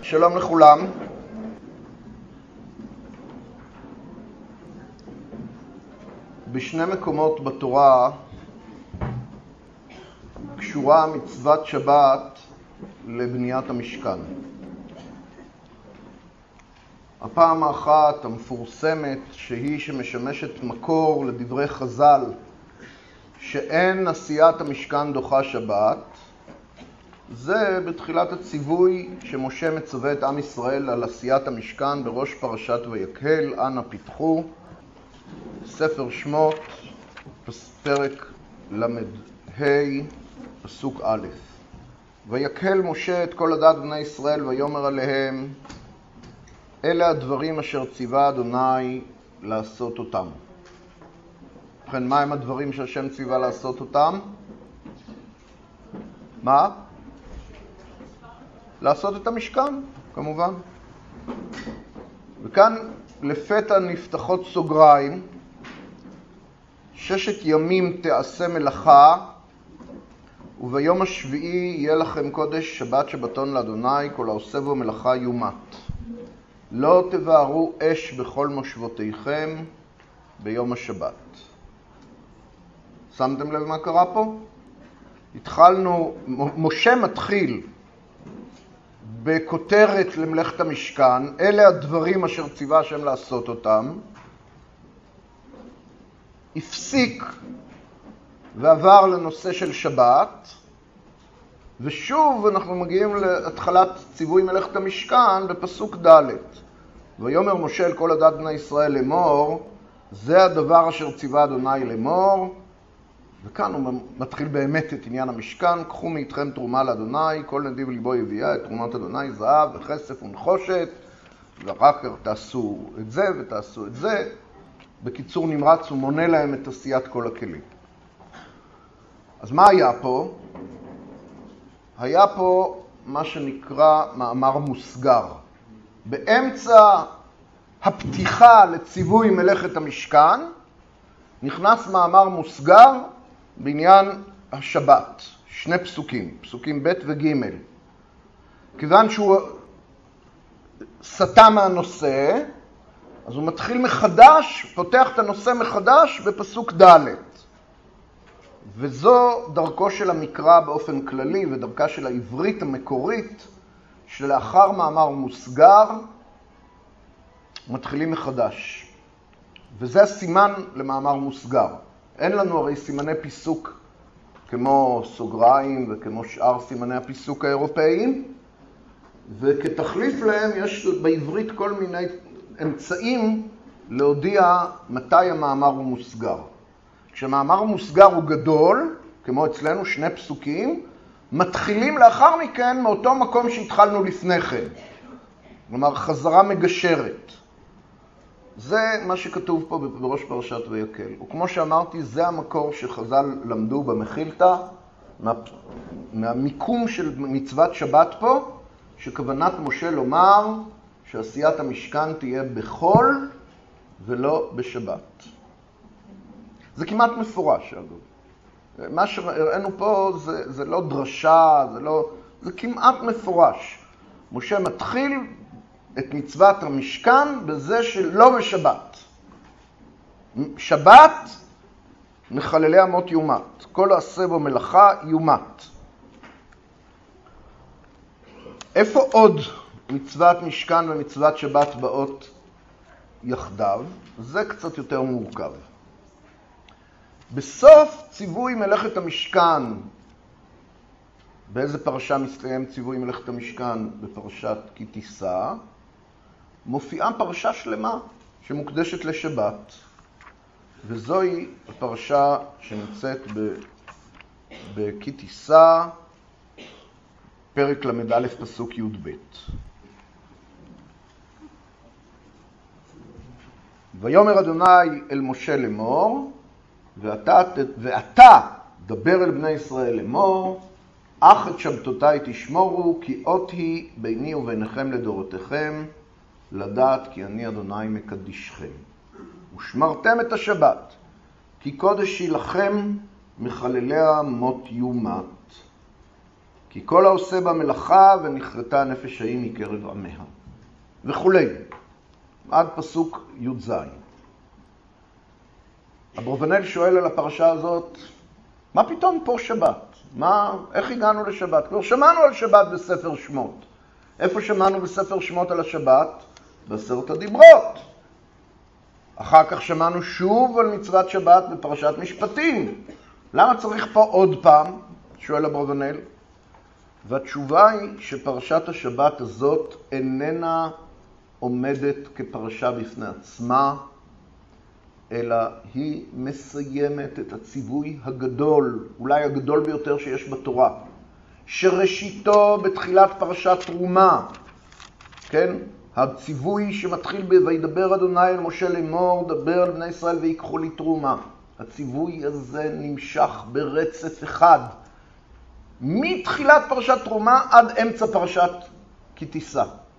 שלום לכולם. בשני מקומות בתורה קשורה מצוות שבת לבניית המשכן. הפעם האחת המפורסמת שהיא שמשמשת מקור לדברי חז"ל שאין עשיית המשכן דוחה שבת, זה בתחילת הציווי שמשה מצווה את עם ישראל על עשיית המשכן בראש פרשת ויקהל. אנא פיתחו ספר שמות פרק ל"ה פסוק א'. ויקהל משה את כל עדת בני ישראל ויאמר עליהם, אלה הדברים אשר ציווה אדוני לעשות אותם. ובכן, מה הם הדברים שהשם ציווה לעשות אותם? מה? לעשות את המשכן, כמובן. וכאן לפתע נפתחות סוגריים, 6 ימים תעשה מלאכה, וביום השביעי יהיה לכם קודש, שבת שבתון לאדוני, כל העושה בו מלאכה יומת. לא תבערו אש בכל מושבותיכם ביום השבת. שמתם לב מה קרה פה? התחלנו, משה מתחיל בכותרת למלאכת המשכן, אלה הדברים אשר ציווה השם לעשות אותם, הפסיק ועבר לנושא של שבת, ושוב אנחנו מגיעים להתחלת ציווי מלאכת המשכן בפסוק ד'. ויאמר משה אל כל עדת בני ישראל לאמור, זה הדבר אשר ציווה אדוני לאמור. וכאן הוא מתחיל באמת את עניין המשכן. קחו מאיתכם תרומה לאדוני, כל נדיב ליבו יביאה את תרומת אדוני, זהב וכסף ונחושת, ואחר כך תעשו את זה ותעשו את זה. בקיצור נמרץ הוא מונה להם את עשיית כל הכלים. אז מה היה פה? היה פה מה שנקרא מאמר מוסגר. באמצע הפתיחה לציווי מלאכת המשכן נכנס מאמר מוסגר בעניין השבת. 2 פסוקים, פסוקים ב' וג'. כיוון שהוא סטה מהנושא, אז הוא מתחיל מחדש, פותח את הנושא מחדש בפסוק ד'. וזו דרכו של המקרא באופן כללי, ודרכה של העברית המקורית, שלאחר מאמר מוסגר מתחילים מחדש. וזה הסימן למאמר מוסגר. אין לנו הרי סימני פיסוק כמו סוגריים וכמו שאר סימני הפיסוק האירופאיים, וכתחליף להם יש בעברית כל מיני אמצעים להודיע מתי המאמר הוא מוסגר. כשמאמר מוסגר הוא גדול, כמו אצלנו 2 פסוקים, מתחילים לאחר מכן מאותו מקום שהתחלנו לפני כן. כלומר, חזרה מגשרת. זה מה שכתוב פה בראש פרשת ויקהל. וכמו שאמרתי, זה המקור שחז"ל למדו במחילתא, מהמיקום של מצוות שבת פה, שכוונת משה לומר שעשיית המשכן תהיה בחול ולא בשבת. זה כמעט מפורש, אגב. מה שראינו פה זה לא דרשה, זה כמעט מפורש. משה מתחיל את מצוות המשכן בזה שלא בשבת. שבת מחללי אמות יומת. כל העשה בו מלאכה יומת. איפה עוד מצוות משכן ומצוות שבת באות יחדיו? זה קצת יותר מורכב. בסוף ציווי מלאכת המשכן, באיזה פרשה מסתיים ציווי מלאכת המשכן? בפרשת כי תישא, מופיעה פרשה שלמה שמוקדשת לשבת, וזוהי הפרשה שנמצאת כי תישא, פרק ל"א פסוק י"ב. ויאמר אדוני אל משה לאמור, ואתה דבר אל בני ישראל לאמור, אך את שבתותיי תשמורו, כי אות היא ביני וביניכם לדורותיכם, לדעת כי אני אדוני מקדישכם. ושמרתם את השבת, כי קודש היא לכם מחלליה מות יומת. כי כל העושה במלאכה ונכרתה הנפש ההיא מקרב עמיה. וכולי. עד פסוק י"ז. אברבנאל שואל על הפרשה הזאת, מה פתאום פה שבת? איך הגענו לשבת? כבר שמענו על שבת בספר שמות. איפה שמענו בספר שמות על השבת? בעשרת הדיברות. אחר כך שמענו שוב על מצוות שבת בפרשת משפטים. למה צריך פה עוד פעם? שואל אברבנאל. והתשובה היא שפרשת השבת הזאת איננה עומדת כפרשה בפני עצמה, אלא היא מסיימת את הציווי הגדול, אולי הגדול ביותר שיש בתורה, שראשיתו בתחילת פרשת תרומה, כן? הציווי שמתחיל וידבר אדוני אל משה לאמור, דבר על בני ישראל ויקחו לי תרומה. הציווי הזה נמשך ברצף אחד, מתחילת פרשת תרומה עד אמצע פרשת כי תישא.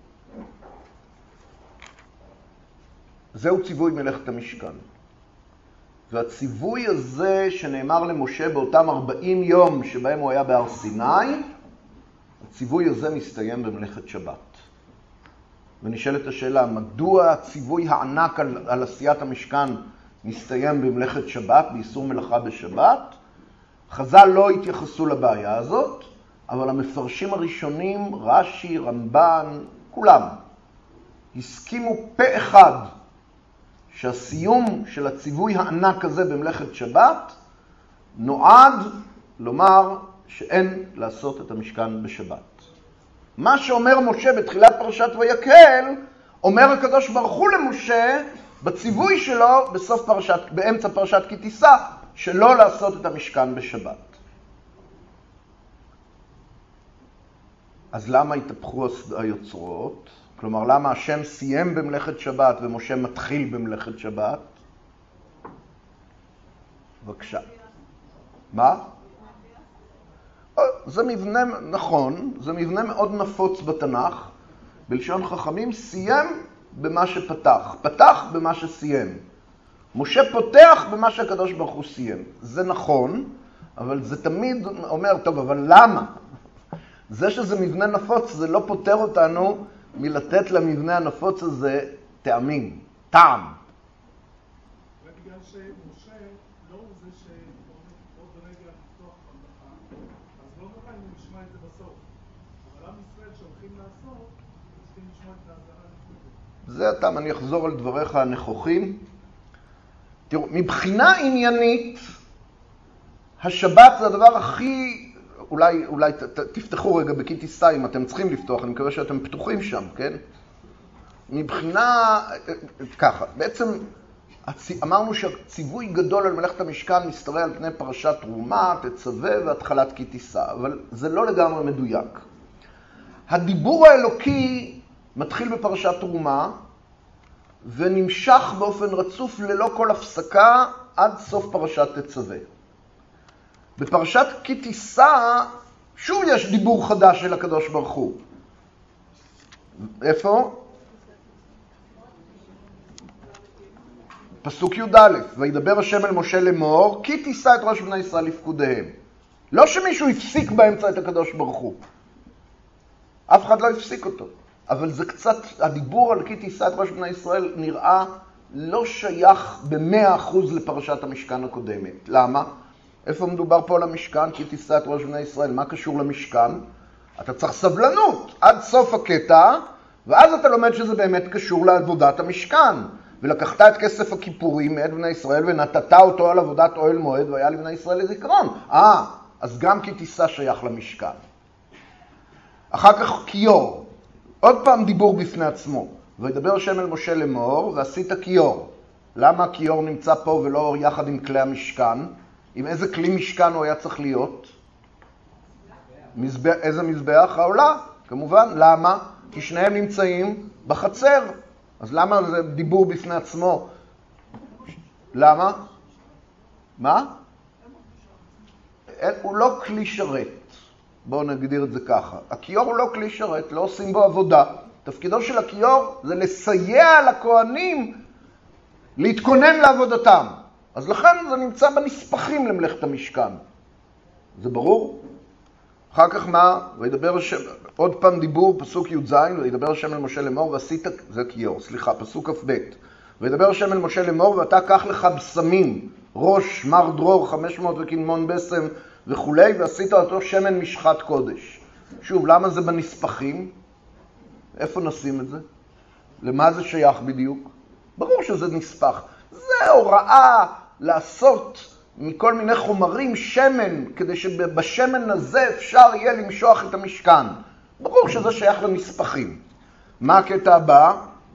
זהו ציווי מלאכת המשכן. והציווי הזה שנאמר למשה באותם 40 יום שבהם הוא היה בהר סיני, הציווי הזה מסתיים במלאכת שבת. ונשאלת השאלה, מדוע הציווי הענק על עשיית המשכן מסתיים במלאכת שבת, באיסור מלאכה בשבת? חז"ל לא התייחסו לבעיה הזאת, אבל המפרשים הראשונים, רש"י, רמב"ן, כולם, הסכימו פה אחד שהסיום של הציווי הענק הזה במלאכת שבת נועד לומר שאין לעשות את המשכן בשבת. מה שאומר משה בתחילת פרשת ויקהל, אומר הקדוש ברוך הוא למשה בציווי שלו באמצע פרשת כי תישא, שלא לעשות את המשכן בשבת. אז למה התהפכו היוצרות? כלומר, למה השם סיים במלאכת שבת ומשה מתחיל במלאכת שבת? בבקשה. מה? זה מבנה, נכון, זה מבנה מאוד נפוץ בתנ"ך. בלשון חכמים, סיים במה שפתח. פתח במה שסיים. משה פותח במה שהקדוש ברוך הוא סיים. זה נכון, אבל זה תמיד אומר, טוב, אבל למה? זה שזה מבנה נפוץ, זה לא פותר אותנו מלתת למבנה הנפוץ הזה טעמים, טעם. ובגלל שמשה לא הוא זה שעוד רגע לפתוח במלאכה, אז לא נורא אם נשמע את זה בסוף. אבל עם ישראל שהולכים לעשות, צריכים לשמוע את ההזרה לפני זה. זה הטעם, אני אחזור על דבריך הנכוחים. תראו, מבחינה עניינית, השבת זה הדבר הכי, אולי תפתחו רגע בכי תישא אם אתם צריכים לפתוח, אני מקווה שאתם פתוחים שם, כן? מבחינה, ככה, בעצם אמרנו שהציווי גדול על מלאכת המשכן משתרע על פני פרשת תרומה, תצווה והתחלת כי תישא, אבל זה לא לגמרי מדויק. הדיבור האלוקי מתחיל בפרשת תרומה, ונמשך באופן רצוף ללא כל הפסקה עד סוף פרשת תצווה. בפרשת כי תישא שוב יש דיבור חדש של הקדוש ברוך הוא. איפה? פסוק י"א, וידבר השם אל משה לאמור, כי תישא את ראש בני ישראל לפקודיהם. לא שמישהו הפסיק באמצע את הקדוש ברוך הוא. אף אחד לא הפסיק אותו. אבל זה קצת, הדיבור על כי תישא את ראש בני ישראל נראה לא שייך ב100% לפרשת המשכן הקודמת. למה? איפה מדובר פה על המשכן? כי תישא את ראש בני ישראל. מה קשור למשכן? אתה צריך סבלנות עד סוף הקטע, ואז אתה לומד שזה באמת קשור לעבודת המשכן. ולקחת את כסף הכיפורים מאת בני ישראל ונתת אותו על עבודת אוהל מועד והיה לבני ישראל לזיכרון. אז גם כי תישא שייך למשכן. אחר כך כיור. עוד פעם דיבור בפני עצמו. וידבר השם אל משה לאמור, ועשית כיור. למה כיור נמצא פה ולא יחד עם כלי המשכן? עם איזה כלי משכן הוא היה צריך להיות? איזה מזבח? העולה, כמובן. למה? כי שניהם נמצאים בחצר. אז למה זה דיבור בפני עצמו? למה? מה? הוא לא כלי שרת. בואו נגדיר את זה ככה. הכיור הוא לא כלי שרת, לא עושים בו עבודה. תפקידו של הכיור זה לסייע לכהנים להתכונן לעבודתם. אז לכן זה נמצא בנספחים למלאכת המשכן. זה ברור? אחר כך מה? וידבר השם, עוד פעם דיבור, פסוק י"ז, וידבר השם אל משה לאמור, ועשית, זה כיור, סליחה, פסוק כ"ב. וידבר השם אל משה לאמור, ואתה קח לך בשמים, ראש, מר דרור, 500 וקנמון בסם וכולי, ועשית אותו שמן משחת קודש. שוב, למה זה בנספחים? איפה נשים את זה? למה זה שייך בדיוק? ברור שזה נספח. זה הוראה לעשות מכל מיני חומרים שמן, כדי שבשמן הזה אפשר יהיה למשוח את המשכן. ברור שזה שייך לנספחים. מה הקטע הבא?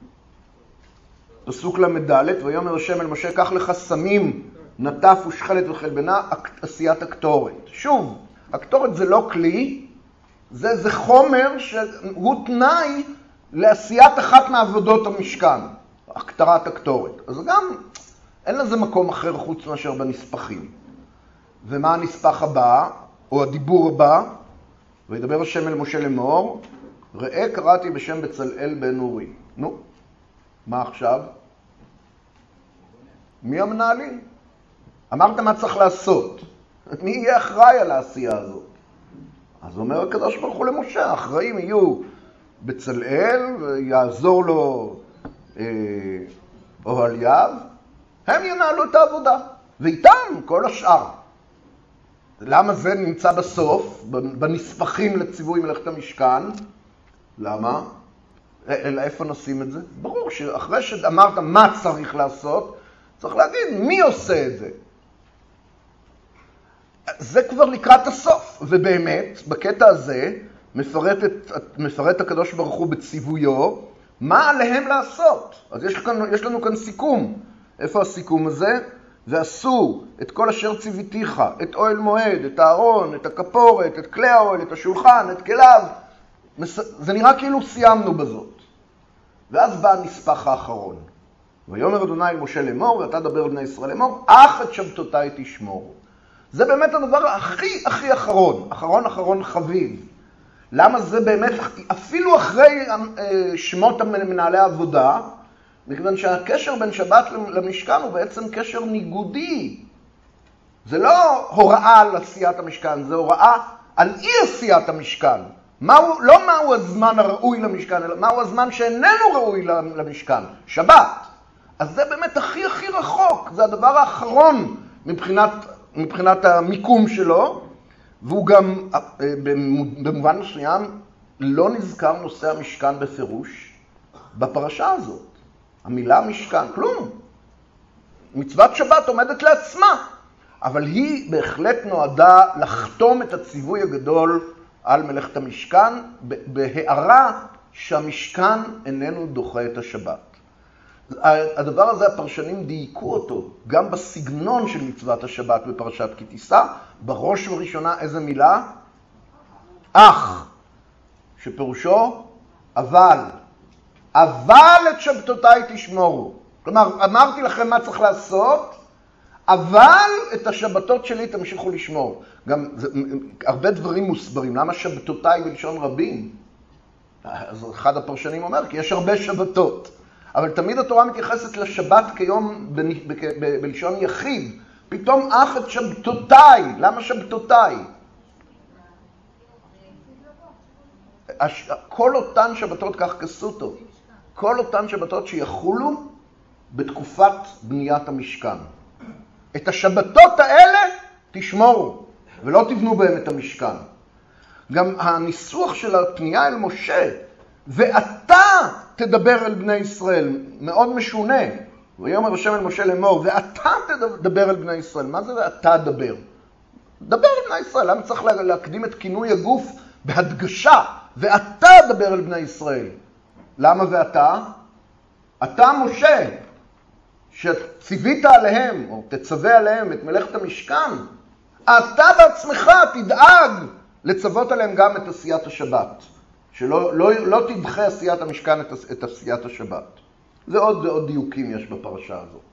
פסוק למדלת, ויאמר השם אל משה, קח לך סמים, נטף ושחלת וחלבנה, עשיית הקטורת. שוב, הקטורת זה לא כלי, זה חומר שהוא תנאי לעשיית אחת מעבודות המשכן, הקטרת הקטורת. אז גם אין לזה מקום אחר חוץ מאשר בנספחים. ומה הנספח הבא, או הדיבור הבא? וידבר השם אל משה לאמור, ראה קראתי בשם בצלאל בן אורי. נו, מה עכשיו? מי המנהלים? אמרת מה צריך לעשות. מי יהיה אחראי על העשייה הזאת? אז אומר הקדוש ברוך הוא למשה, האחראים יהיו בצלאל, ויעזור לו אוהליו, הם ינהלו את העבודה, ואיתם כל השאר. למה זה נמצא בסוף, בנספחים לציווי מלאכת המשכן? למה? איפה נשים את זה? ברור שאחרי שאמרת מה צריך לעשות, צריך להגיד מי עושה את זה. זה כבר לקראת הסוף, ובאמת, בקטע הזה, מפרט הקדוש ברוך הוא בציוויו, מה עליהם לעשות. אז יש לנו כאן סיכום. איפה הסיכום הזה? ועשו את כל אשר ציוויתיך, את אוהל מועד, את הארון, את הכפורת, את כלי האוהל, את השולחן, את כליו. זה נראה כאילו סיימנו בזאת. ואז בא הנספח האחרון. ויאמר אדוני אל משה לאמור, ואתה דבר בני ישראל לאמור, אך את שבתותיי תשמור. זה באמת הדבר הכי אחרון חביב. למה זה באמת, אפילו אחרי שמות מנהלי העבודה, מכיוון שהקשר בין שבת למשכן הוא בעצם קשר ניגודי. זה לא הוראה על עשיית המשכן, זה הוראה על אי עשיית המשכן. לא מהו הזמן הראוי למשכן, אלא מהו הזמן שאיננו ראוי למשכן, שבת. אז זה באמת הכי רחוק, זה הדבר האחרון מבחינת המיקום שלו, והוא גם במובן מסוים לא נזכר נושא המשכן בפירוש בפרשה הזאת. המילה משכן, כלום. מצוות שבת עומדת לעצמה, אבל היא בהחלט נועדה לחתום את הציווי הגדול על מלאכת המשכן, בהערה שהמשכן איננו דוחה את השבת. הדבר הזה הפרשנים דייקו אותו, גם בסגנון של מצוות השבת בפרשת כי תישא, בראש ובראשונה איזה מילה? אך, שפירושו אבל את שבתותיי תשמורו. כלומר, אמרתי לכם מה צריך לעשות, אבל את השבתות שלי תמשיכו לשמור. גם הרבה דברים מוסברים, למה שבתותיי בלשון רבים? אז אחד הפרשנים אומר, כי יש הרבה שבתות. אבל תמיד התורה מתייחסת לשבת כיום בלשון יחיד. פתאום אך את שבתותיי. למה שבתותיי? כל אותן שבתות, כך כסותו, כל אותן שבתות שיחולו בתקופת בניית המשכן. את השבתות האלה תשמורו, ולא תבנו בהם את המשכן. גם הניסוח של הפנייה אל משה, ואתה תדבר אל בני ישראל, מאוד משונה. ויאמר השם אל משה לאמור, ואתה תדבר אל בני ישראל. מה זה ואתה דבר? דבר אל בני ישראל. למה צריך להקדים את כינוי הגוף בהדגשה? ואתה דבר אל בני ישראל. למה ואתה? אתה משה, שציווית עליהם, או תצווה עליהם את מלאכת המשכן, אתה בעצמך תדאג לצוות עליהם גם את עשיית השבת. שלא תדחה עשיית המשכן את עשיית השבת. זה עוד דיוקים יש בפרשה הזאת.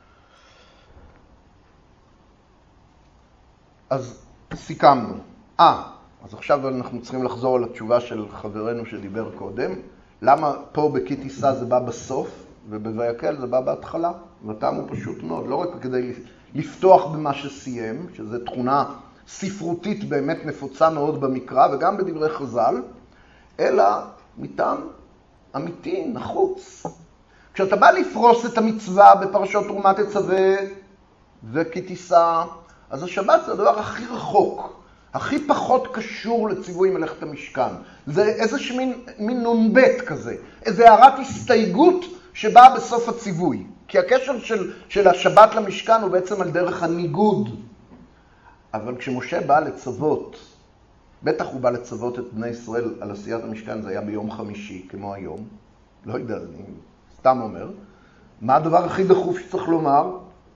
אז סיכמנו. אז עכשיו אנחנו צריכים לחזור על התשובה של חברנו שדיבר קודם. למה פה בכי תישא זה בא בסוף, ובויקל זה בא בהתחלה? והטעם הוא פשוט מאוד, לא רק כדי לפתוח במה שסיים, שזו תכונה ספרותית באמת נפוצה מאוד במקרא וגם בדברי חז"ל, אלא מטעם אמיתי, נחוץ. כשאתה בא לפרוס את המצווה בפרשות תרומת תצווה וכי תישא, אז השבת זה הדבר הכי רחוק, הכי פחות קשור לציווי מלאכת המשכן. זה איזשהו מין נ"ב כזה, איזו הערת הסתייגות שבאה בסוף הציווי. כי הקשר של השבת למשכן הוא בעצם על דרך הניגוד. אבל כשמשה בא לצוות, בטח הוא בא לצוות את בני ישראל על עשיית המשכן, זה היה ביום חמישי, כמו היום. לא יודע, אני סתם אומר. מה הדבר הכי דחוף שצריך לומר?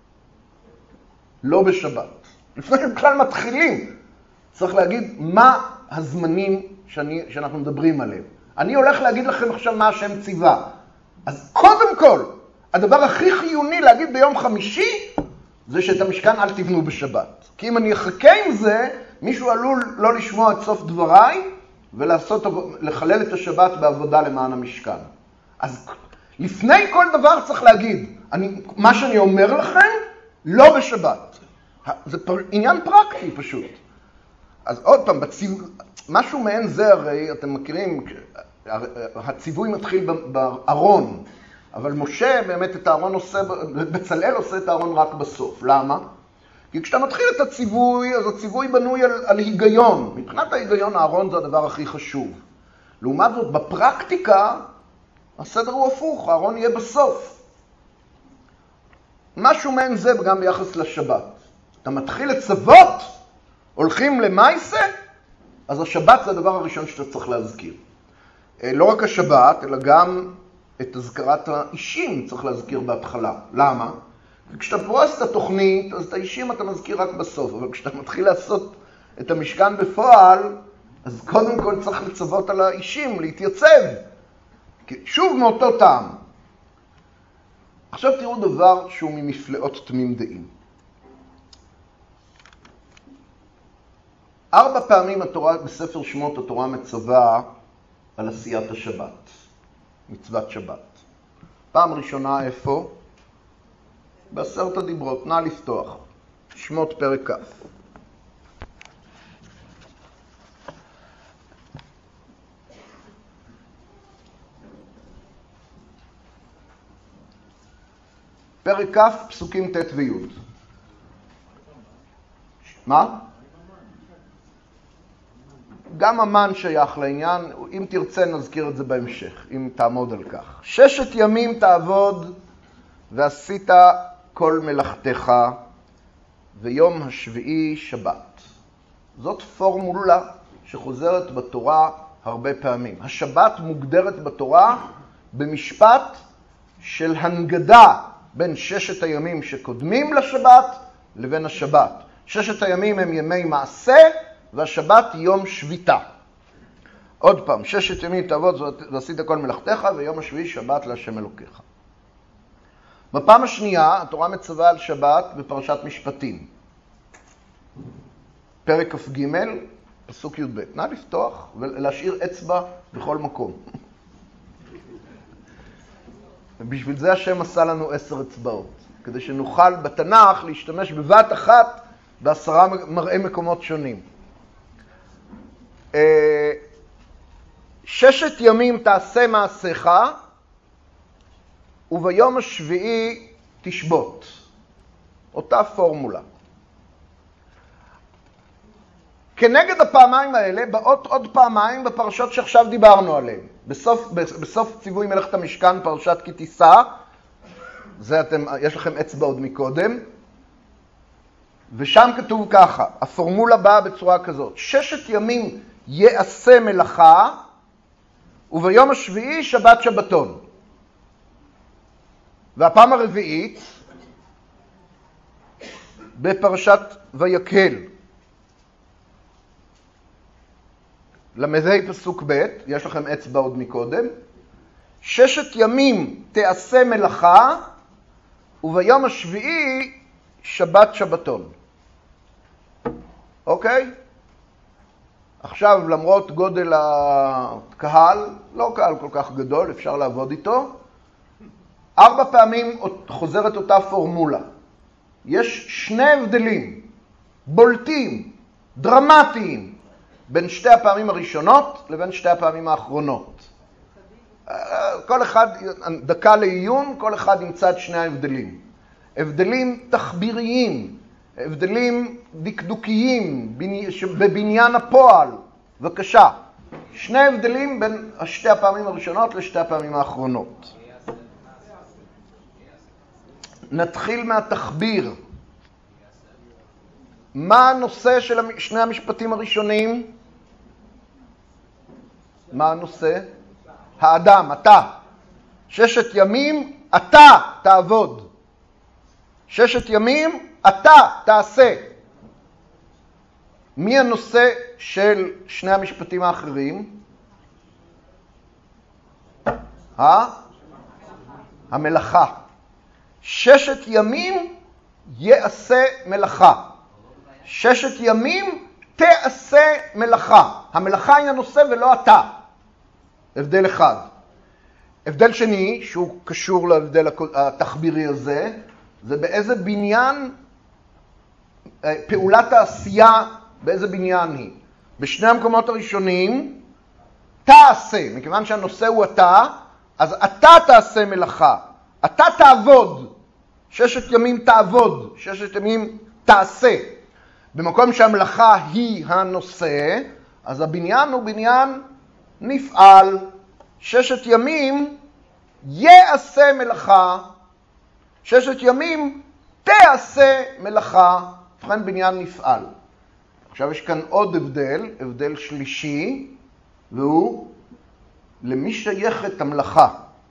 לא בשבת. לפני שבכלל מתחילים, צריך להגיד מה הזמנים שאנחנו מדברים עליהם. אני הולך להגיד לכם עכשיו מה השם ציווה. אז קודם כל, הדבר הכי חיוני להגיד ביום חמישי, זה שאת המשכן אל תבנו בשבת. כי אם אני אחכה עם זה, מישהו עלול לא לשמוע את סוף דבריי, ולחלל את השבת בעבודה למען המשכן. אז לפני כל דבר צריך להגיד, מה שאני אומר לכם, לא בשבת. זה עניין פרקטי פשוט. אז עוד פעם, משהו מעין זה הרי, אתם מכירים, הציווי מתחיל בארון, אבל משה באמת את הארון בצלאל עושה את הארון רק בסוף. למה? כי כשאתה מתחיל את הציווי, אז הציווי בנוי על היגיון. מבחינת ההיגיון, הארון זה הדבר הכי חשוב. לעומת זאת, בפרקטיקה, הסדר הוא הפוך, הארון יהיה בסוף. משהו מעין זה גם ביחס לשבת. אתה מתחיל לצוות, הולכים למייסה, אז השבת זה הדבר הראשון שאתה צריך להזכיר. לא רק השבת, אלא גם את הזכרת האישים צריך להזכיר בהתחלה. למה? כשאתה פורס את התוכנית, אז את האישים אתה מזכיר רק בסוף, אבל כשאתה מתחיל לעשות את המשכן בפועל, אז קודם כל צריך לצוות על האישים, להתייצב. שוב מאותו טעם. עכשיו תראו דבר שהוא ממפלאות תמים דעים. 4 פעמים התורה, בספר שמות התורה מצווה על עשיית השבת, מצוות שבת. פעם ראשונה איפה? ב10 הדיברות. נא לפתוח. שמות פרק כ'. פרק כ', פסוקים ט' וי'. מה? גם המן שייך לעניין, אם תרצה נזכיר את זה בהמשך, אם תעמוד על כך. 6 ימים תעבוד ועשית כל מלאכתך, ויום השביעי שבת. זאת פורמולה שחוזרת בתורה הרבה פעמים. השבת מוגדרת בתורה במשפט של הנגדה בין 6 הימים שקודמים לשבת לבין השבת. 6 הימים הם ימי מעשה, והשבת יום שביתה. עוד פעם, 6 ימים תעבוד ועשית כל מלאכתך, ויום השביעי שבת להשם אלוקיך. בפעם השנייה, התורה מצווה על שבת בפרשת משפטים. פרק כ"ג, פסוק י"ב. נא לפתוח ולהשאיר אצבע בכל מקום. ובשביל זה השם עשה לנו 10 אצבעות, כדי שנוכל בתנ"ך להשתמש בבת אחת ב10 מראי מקומות שונים. 6 ימים תעשה מעשיך, וביום השביעי תשבות. אותה פורמולה. כנגד הפעמיים האלה באות עוד פעמיים בפרשות שעכשיו דיברנו עליהן. בסוף ציווי מלאכת המשכן, פרשת כי תישא, זה יש לכם אצבע עוד מקודם, ושם כתוב ככה, הפורמולה באה בצורה כזאת: 6 ימים יעשה מלאכה, וביום השביעי שבת שבתון. והפעם הרביעית, בפרשת ויקהל, למדי פסוק ב', יש לכם אצבע עוד מקודם, 6 ימים תעשה מלאכה, וביום השביעי שבת שבתון. אוקיי? עכשיו, למרות גודל הקהל, לא קהל כל כך גדול, אפשר לעבוד איתו, 4 פעמים חוזרת אותה פורמולה. יש 2 הבדלים בולטים דרמטיים בין שתי הפעמים הראשונות לבין שתי הפעמים האחרונות. כל אחד, דקה לעיון, כל אחד ימצא את שני ההבדלים. הבדלים תחביריים, הבדלים דקדוקיים בבניין הפועל. בבקשה, שני הבדלים בין שתי הפעמים הראשונות לשתי הפעמים האחרונות. נתחיל מהתחביר. מה הנושא של שני המשפטים הראשונים? מה הנושא? האדם, אתה. 6 ימים, אתה תעבוד. 6 ימים, אתה תעשה. מי הנושא של שני המשפטים האחרים? המלאכה. 6 ימים יעשה מלאכה. 6 ימים תעשה מלאכה. המלאכה היא הנושא ולא אתה. הבדל אחד. הבדל שני, שהוא קשור להבדל התחבירי הזה, זה באיזה בניין, פעולת העשייה, באיזה בניין היא. בשני המקומות הראשונים, תעשה. מכיוון שהנושא הוא אתה, אז אתה תעשה מלאכה. אתה תעבוד. 6 ימים תעבוד. 6 ימים תעשה. במקום שהמלאכה היא הנושא, אז הבניין הוא בניין נפעל. 6 ימים יעשה מלאכה. 6 ימים תעשה מלאכה. ובכן בניין נפעל. עכשיו יש כאן עוד הבדל, הבדל שלישי, והוא למי שייכת המלאכה.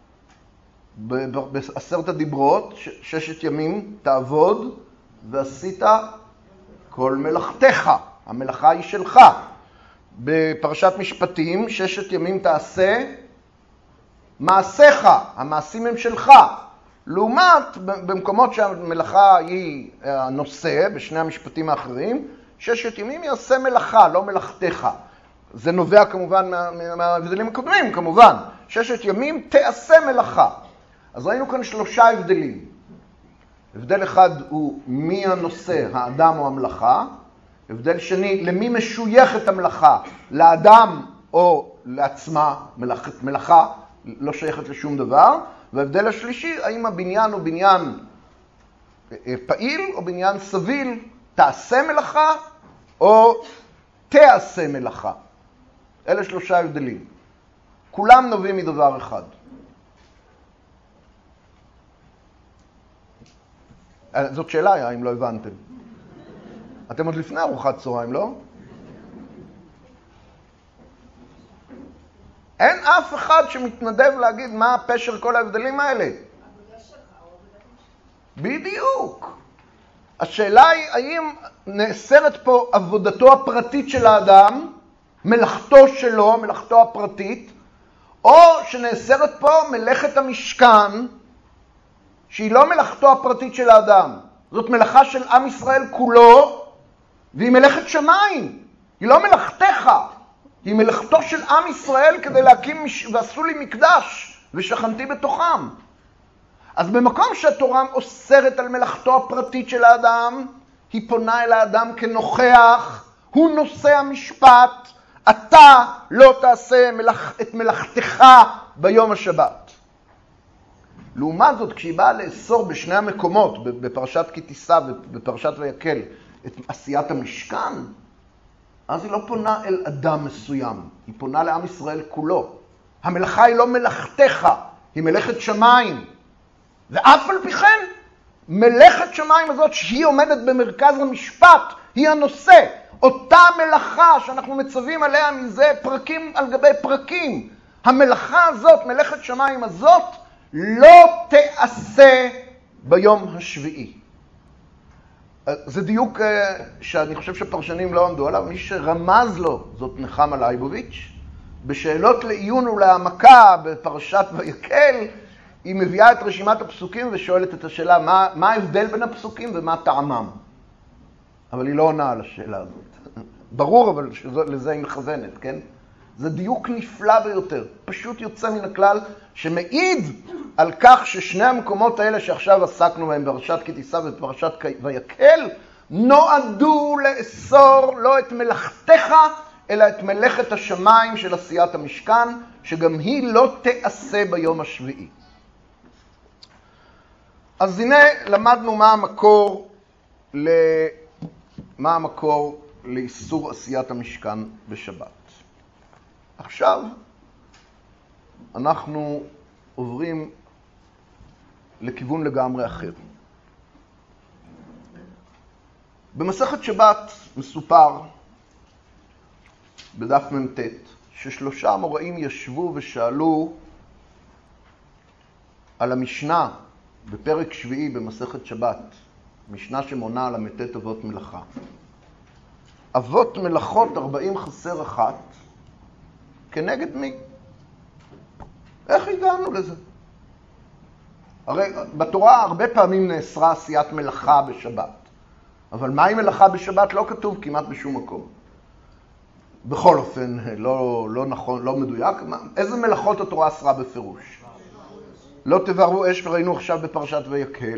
ב10 הדיברות, 6 ימים תעבוד ועשית כל מלאכתך. המלאכה היא שלך. בפרשת משפטים, 6 ימים תעשה מעשיך. המעשים הם שלך. לעומת במקומות שהמלאכה היא הנושא, בשני המשפטים האחרים, 6 ימים יעשה מלאכה, לא מלאכתך. זה נובע כמובן מההבדלים הקודמים, כמובן. 6 ימים תעשה מלאכה. אז ראינו כאן 3 הבדלים. הבדל אחד הוא מי הנושא, האדם או המלאכה. הבדל שני, למי משויכת המלאכה, לאדם או לעצמה, מלאכה לא שייכת לשום דבר. וההבדל השלישי, האם הבניין הוא בניין פעיל או בניין סביל, תעשה מלאכה או תעשה מלאכה. אלה 3 הבדלים. כולם נובעים מדבר אחד. זאת שאלה, אם לא הבנתם. אתם עוד לפני ארוחת צהריים, לא? אין אף אחד שמתנדב להגיד מה פשר כל ההבדלים האלה. בדיוק. השאלה היא, האם נאסרת פה עבודתו הפרטית של האדם, מלאכתו שלו, מלאכתו הפרטית, או שנאסרת פה מלאכת המשכן, שהיא לא מלאכתו הפרטית של האדם. זאת מלאכה של עם ישראל כולו, והיא מלאכת שמיים. היא לא מלאכתך. היא מלאכתו של עם ישראל כדי להקים, ועשו לי מקדש, ושכנתי בתוכם. אז במקום שהתורה אוסרת על מלאכתו הפרטית של האדם, היא פונה אל האדם כנוכח, הוא נושא המשפט, אתה לא תעשה את מלאכתך ביום השבת. לעומת זאת, כשהיא באה לאסור בשני המקומות, בפרשת כי תישא ובפרשת ויקל, את עשיית המשכן, אז היא לא פונה אל אדם מסוים, היא פונה לעם ישראל כולו. המלאכה היא לא מלאכתך, היא מלאכת שמיים. ואף על פי כן, מלאכת שמיים הזאת שהיא עומדת במרכז המשפט, היא הנושא. אותה מלאכה שאנחנו מצווים עליה מזה פרקים על גבי פרקים. המלאכה הזאת, מלאכת שמיים הזאת, לא תעשה ביום השביעי. זה דיוק שאני חושב שפרשנים לא עמדו עליו. מי שרמז לו זאת נחמה לייבוביץ'. בשאלות לעיון ולהעמקה בפרשת ויקל, היא מביאה את רשימת הפסוקים ושואלת את השאלה מה ההבדל בין הפסוקים ומה טעמם. אבל היא לא עונה על השאלה הזאת. ברור, אבל לזה היא מכוונת, כן? זה דיוק נפלא ביותר, פשוט יוצא מן הכלל, שמעיד על כך ששני המקומות האלה שעכשיו עסקנו בהם, בפרשת כי תישא ובפרשת ויקל, נועדו לאסור לא את מלאכתך, אלא את מלאכת השמיים של עשיית המשכן, שגם היא לא תעשה ביום השביעי. אז הנה למדנו מה המקור לאיסור עשיית המשכן בשבת. עכשיו אנחנו עוברים לכיוון לגמרי אחר. במסכת שבת מסופר בדף מ"ט ששלושה אמוראים ישבו ושאלו על המשנה בפרק שביעי במסכת שבת, משנה שמונה על המתת אבות מלאכה. אבות מלאכות 40 חסר אחת, כנגד מי? איך הגענו לזה? הרי בתורה הרבה פעמים נאסרה עשיית מלאכה בשבת. אבל מהי מלאכה בשבת לא כתוב כמעט בשום מקום. בכל אופן, לא נכון, לא מדויק. איזה מלאכות התורה אסרה בפירוש? לא תבערו אש, וראינו עכשיו בפרשת ויקהל.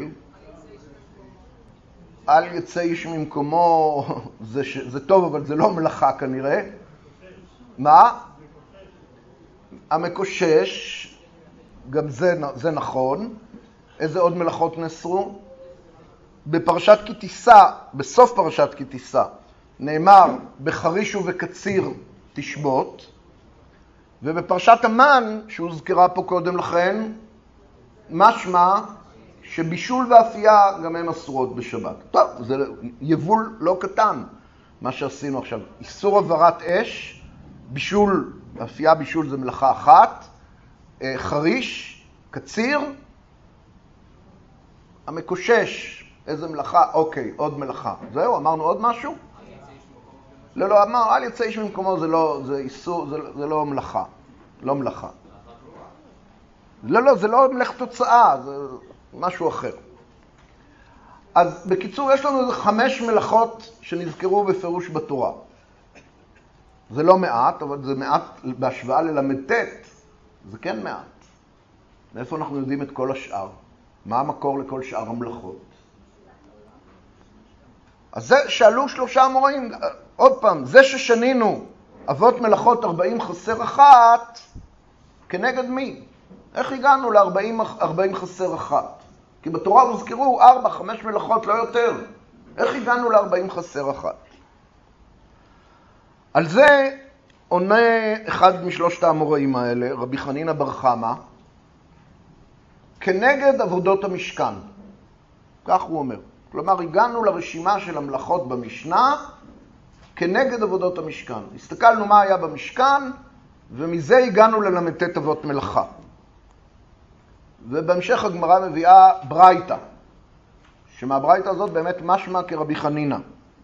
אל יצא איש ממקומו, זה טוב, אבל זה לא מלאכה כנראה. מה? המקושש, גם זה נכון. איזה עוד מלאכות נאסרו? בפרשת כי תישא, בסוף פרשת כי תישא, נאמר בחריש ובקציר תשבות, ובפרשת המן, שהוזכרה פה קודם לכן, משמע שבישול ואפייה גם הם אסורות בשבת. טוב, זה יבול לא קטן מה שעשינו עכשיו. איסור עברת אש, בישול, אפייה בישול זה מלאכה אחת, חריש, קציר, המקושש, איזה מלאכה? אוקיי, עוד מלאכה. זהו, אמרנו עוד משהו? לא, אמר, אל יצא איש ממקומו, זה איסור, זה לא מלאכה. לא מלאכה. לא, זה לא מלאכת תוצאה, זה משהו אחר. אז בקיצור, יש לנו 5 מלאכות שנזכרו בפירוש בתורה. זה לא מעט, אבל זה מעט בהשוואה לל"ט, זה כן מעט. מאיפה אנחנו יודעים את כל השאר? מה המקור לכל שאר המלאכות? אז זה שאלו 3 אמוראים, עוד פעם, זה ששנינו אבות מלאכות 40 חסר אחת, כנגד מי? איך הגענו ל-40 חסר אחת? כי בתורה הוזכרו 4-5 מלאכות, לא יותר. איך הגענו ל-40 חסר אחת? על זה עונה אחד משלושת האמוראים האלה, רבי חנינא בר חמא, כנגד עבודות המשכן. כך הוא אומר. כלומר, הגענו לרשימה של המלאכות במשנה כנגד עבודות המשכן. הסתכלנו מה היה במשכן, ומזה הגענו לל"ט אבות מלאכה. ובהמשך הגמרא מביאה ברייתא, שמהברייתא הזאת באמת משמע כרבי חנינא.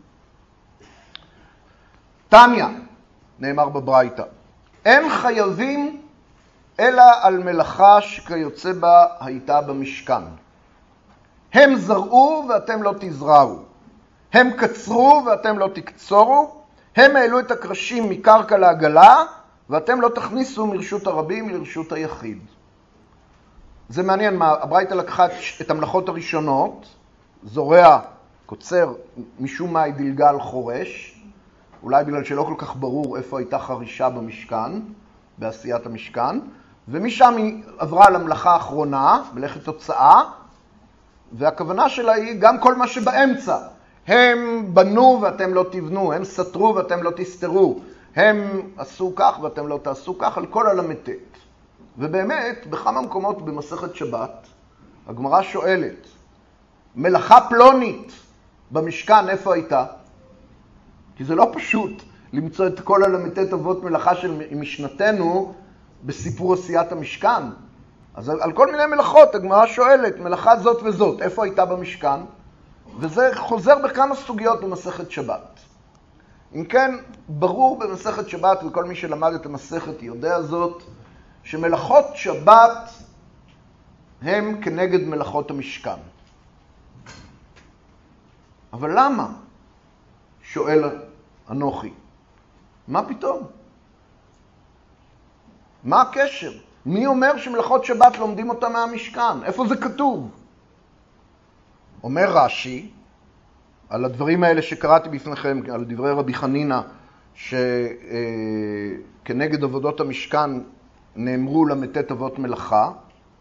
תניא, נאמר בברייתא, אין חייבים אלא על מלאכה שכיוצא בה הייתה במשכן. הם זרעו ואתם לא תזרעו. הם קצרו ואתם לא תקצורו. הם העלו את הקרשים מקרקע לעגלה, ואתם לא תכניסו מרשות הרבים לרשות היחיד. זה מעניין מה, הברייתא לקחה את המלאכות הראשונות, זורע, קוצר, משום מה היא דילגה על חורש, אולי בגלל שלא כל כך ברור איפה הייתה חרישה במשכן, בעשיית המשכן, ומשם היא עברה למלאכה האחרונה, מלאכת תוצאה, והכוונה שלה היא גם כל מה שבאמצע. הם בנו ואתם לא תבנו, הם סתרו ואתם לא תסתרו, הם עשו כך ואתם לא תעשו כך, על כל הל"ט. ובאמת, בכמה מקומות במסכת שבת, הגמרא שואלת, מלאכה פלונית במשכן איפה הייתה? כי זה לא פשוט למצוא את כל הל"ט אבות מלאכה של משנתנו בסיפור עשיית המשכן. אז על כל מיני מלאכות הגמרא שואלת, מלאכה זאת וזאת, איפה הייתה במשכן? וזה חוזר בכמה סוגיות במסכת שבת. אם כן, ברור במסכת שבת, וכל מי שלמד את המסכת יודע זאת, שמלאכות שבת הם כנגד מלאכות המשכן. אבל למה? שואל אנוכי. מה פתאום? מה הקשר? מי אומר שמלאכות שבת לומדים אותה מהמשכן? איפה זה כתוב? אומר רש"י, על הדברים האלה שקראתי בפניכם, על דברי רבי חנינא, שכנגד עבודות המשכן נאמרו למתת אבות מלאכה,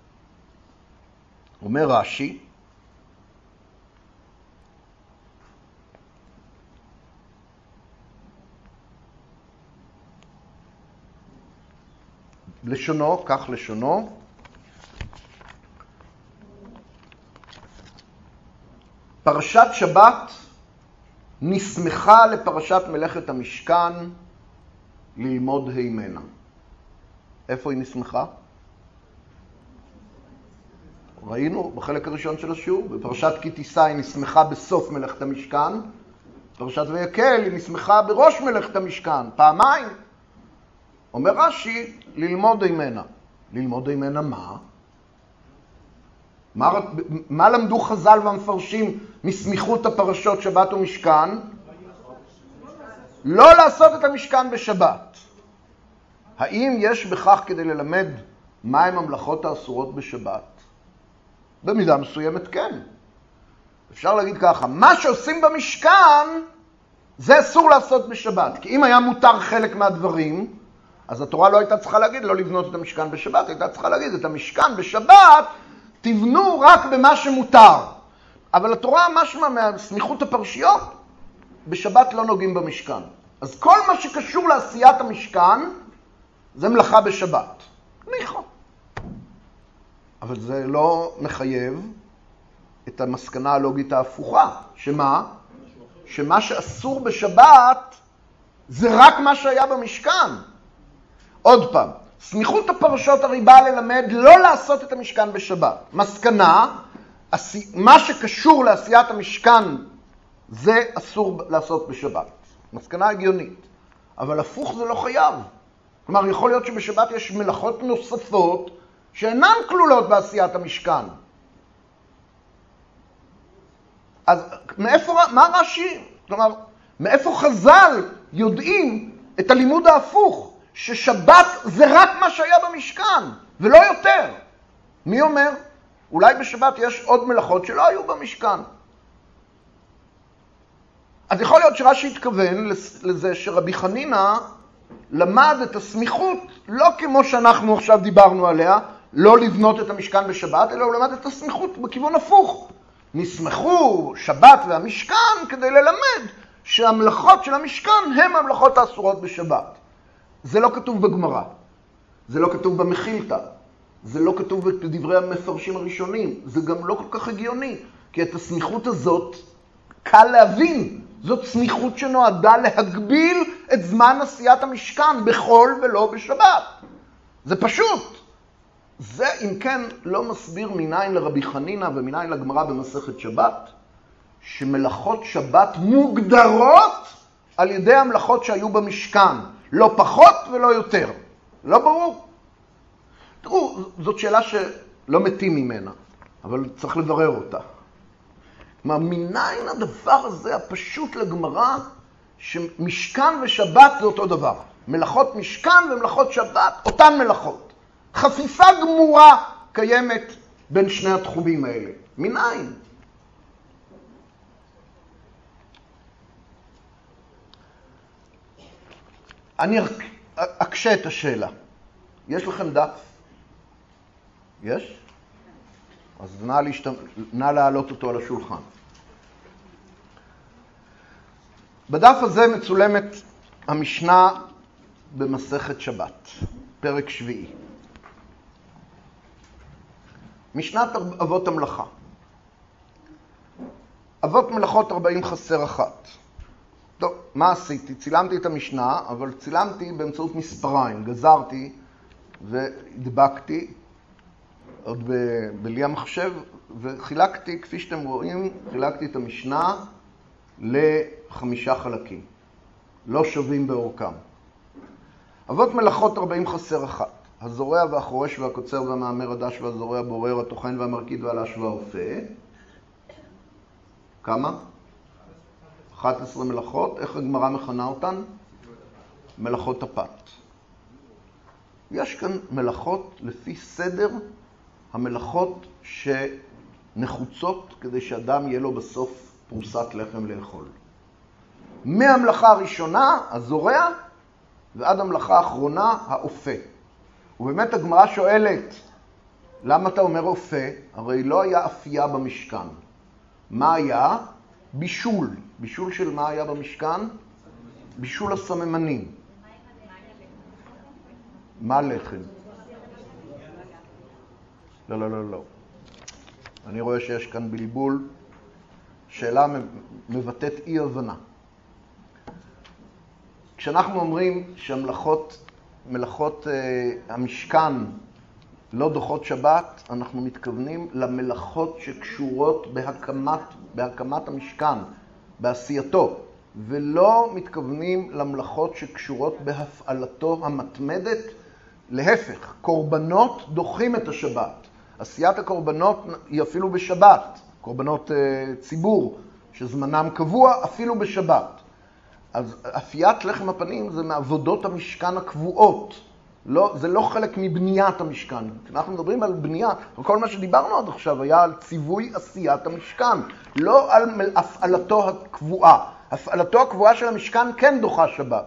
אומר רש"י, לשונו, כך לשונו, פרשת שבת נסמכה לפרשת מלאכת המשכן ללמוד הימנה. איפה היא נסמכה? ראינו בחלק הראשון של השיעור, בפרשת כי תישא היא נסמכה בסוף מלאכת המשכן, פרשת ויקל היא נסמכה בראש מלאכת המשכן, פעמיים. אומר רש"י, ללמוד הימנה. ללמוד הימנה מה? מה למדו חז"ל והמפרשים מסמיכות הפרשות שבת ומשכן? לא לעשות את המשכן בשבת. האם יש בכך כדי ללמד מהם המלאכות האסורות בשבת? במידה מסוימת כן. אפשר להגיד ככה, מה שעושים במשכן זה אסור לעשות בשבת. כי אם היה מותר חלק מהדברים, אז התורה לא הייתה צריכה להגיד לא לבנות את המשכן בשבת, הייתה צריכה להגיד את המשכן בשבת תבנו רק במה שמותר. אבל התורה משמע מהסמיכות הפרשיות, בשבת לא נוגעים במשכן. אז כל מה שקשור לעשיית המשכן זה מלאכה בשבת. נכון. אבל זה לא מחייב את המסקנה הלוגית ההפוכה. שמה? שמה שאסור בשבת זה רק מה שהיה במשכן. עוד פעם, סמיכות הפרשות הרי באה ללמד לא לעשות את המשכן בשבת. מסקנה, מה שקשור לעשיית המשכן זה אסור לעשות בשבת. מסקנה הגיונית. אבל הפוך זה לא חייב. כלומר, יכול להיות שבשבת יש מלאכות נוספות שאינן כלולות בעשיית המשכן. אז מה רש"י? כלומר, מאיפה חז"ל יודעים את הלימוד ההפוך? ששבת זה רק מה שהיה במשכן, ולא יותר. מי אומר? אולי בשבת יש עוד מלאכות שלא היו במשכן. אז יכול להיות שרש"י התכוון לזה שרבי חנינא למד את הסמיכות, לא כמו שאנחנו עכשיו דיברנו עליה, לא לבנות את המשכן בשבת, אלא הוא למד את הסמיכות בכיוון הפוך. נסמכו שבת והמשכן כדי ללמד שהמלאכות של המשכן הם המלאכות האסורות בשבת. זה לא כתוב בגמרא, זה לא כתוב במחילתא, זה לא כתוב בדברי המפרשים הראשונים, זה גם לא כל כך הגיוני, כי את הסמיכות הזאת קל להבין. זאת סמיכות שנועדה להגביל את זמן עשיית המשכן בחול ולא בשבת. זה פשוט. זה אם כן לא מסביר מניין לרבי חנינא ומניין לגמרא במסכת שבת, שמלאכות שבת מוגדרות על ידי המלאכות שהיו במשכן. לא פחות ולא יותר. לא ברור. תראו, זאת שאלה שלא מתים ממנה, אבל צריך לברר אותה. כלומר, מניין הדבר הזה הפשוט לגמרא, שמשכן ושבת זה אותו דבר. מלאכות משכן ומלאכות שבת, אותן מלאכות. חפיפה גמורה קיימת בין שני התחומים האלה. מניין? אני אקשה את השאלה. יש לכם דף? יש? אז נא להעלות אותו על השולחן. בדף הזה מצולמת המשנה במסכת שבת, פרק שביעי. משנת אבות המלאכה. אבות מלאכות 40 חסר אחת. טוב, מה עשיתי? צילמתי את המשנה, אבל צילמתי באמצעות מספריים. גזרתי והדבקתי עוד בלי המחשב, וחילקתי, כפי שאתם רואים, חילקתי את המשנה ל5 חלקים. לא שווים באורכם. אבות מלאכות 40 חסר אחת. הזורע והחורש והקוצר והמאמר הדש והזורע בורר, הטוחן והמרקיד והלש והאופה. כמה? 11 מלאכות. איך הגמרא מכנה אותן? מלאכות הפת. יש כאן מלאכות לפי סדר המלאכות שנחוצות כדי שאדם יהיה לו בסוף פרוסת לחם לאכול. מהמלאכה הראשונה, הזורע, ועד המלאכה האחרונה, האופה. ובאמת הגמרא שואלת, למה אתה אומר אופה? הרי לא היה אפייה במשכן. מה היה? בישול. בישול של מה היה במשכן? בישול הסממנים. מה לחם? לא, לא, לא, לא. אני רואה שיש כאן בלבול. שאלה מבטאת אי הבנה. כשאנחנו אומרים שמלאכות המשכן לא דוחות שבת, אנחנו מתכוונים למלאכות שקשורות בהקמת המשכן, בעשייתו, ולא מתכוונים למלאכות שקשורות בהפעלתו המתמדת. להפך, קורבנות דוחים את השבת. עשיית הקורבנות היא אפילו בשבת, קורבנות ציבור שזמנם קבוע אפילו בשבת. אז אפיית לחם הפנים זה מעבודות המשכן הקבועות. לא, זה לא חלק מבניית המשכן. אנחנו מדברים על בנייה, וכל מה שדיברנו עד עכשיו היה על ציווי עשיית המשכן, לא על הפעלתו הקבועה. הפעלתו הקבועה של המשכן כן דוחה שבת.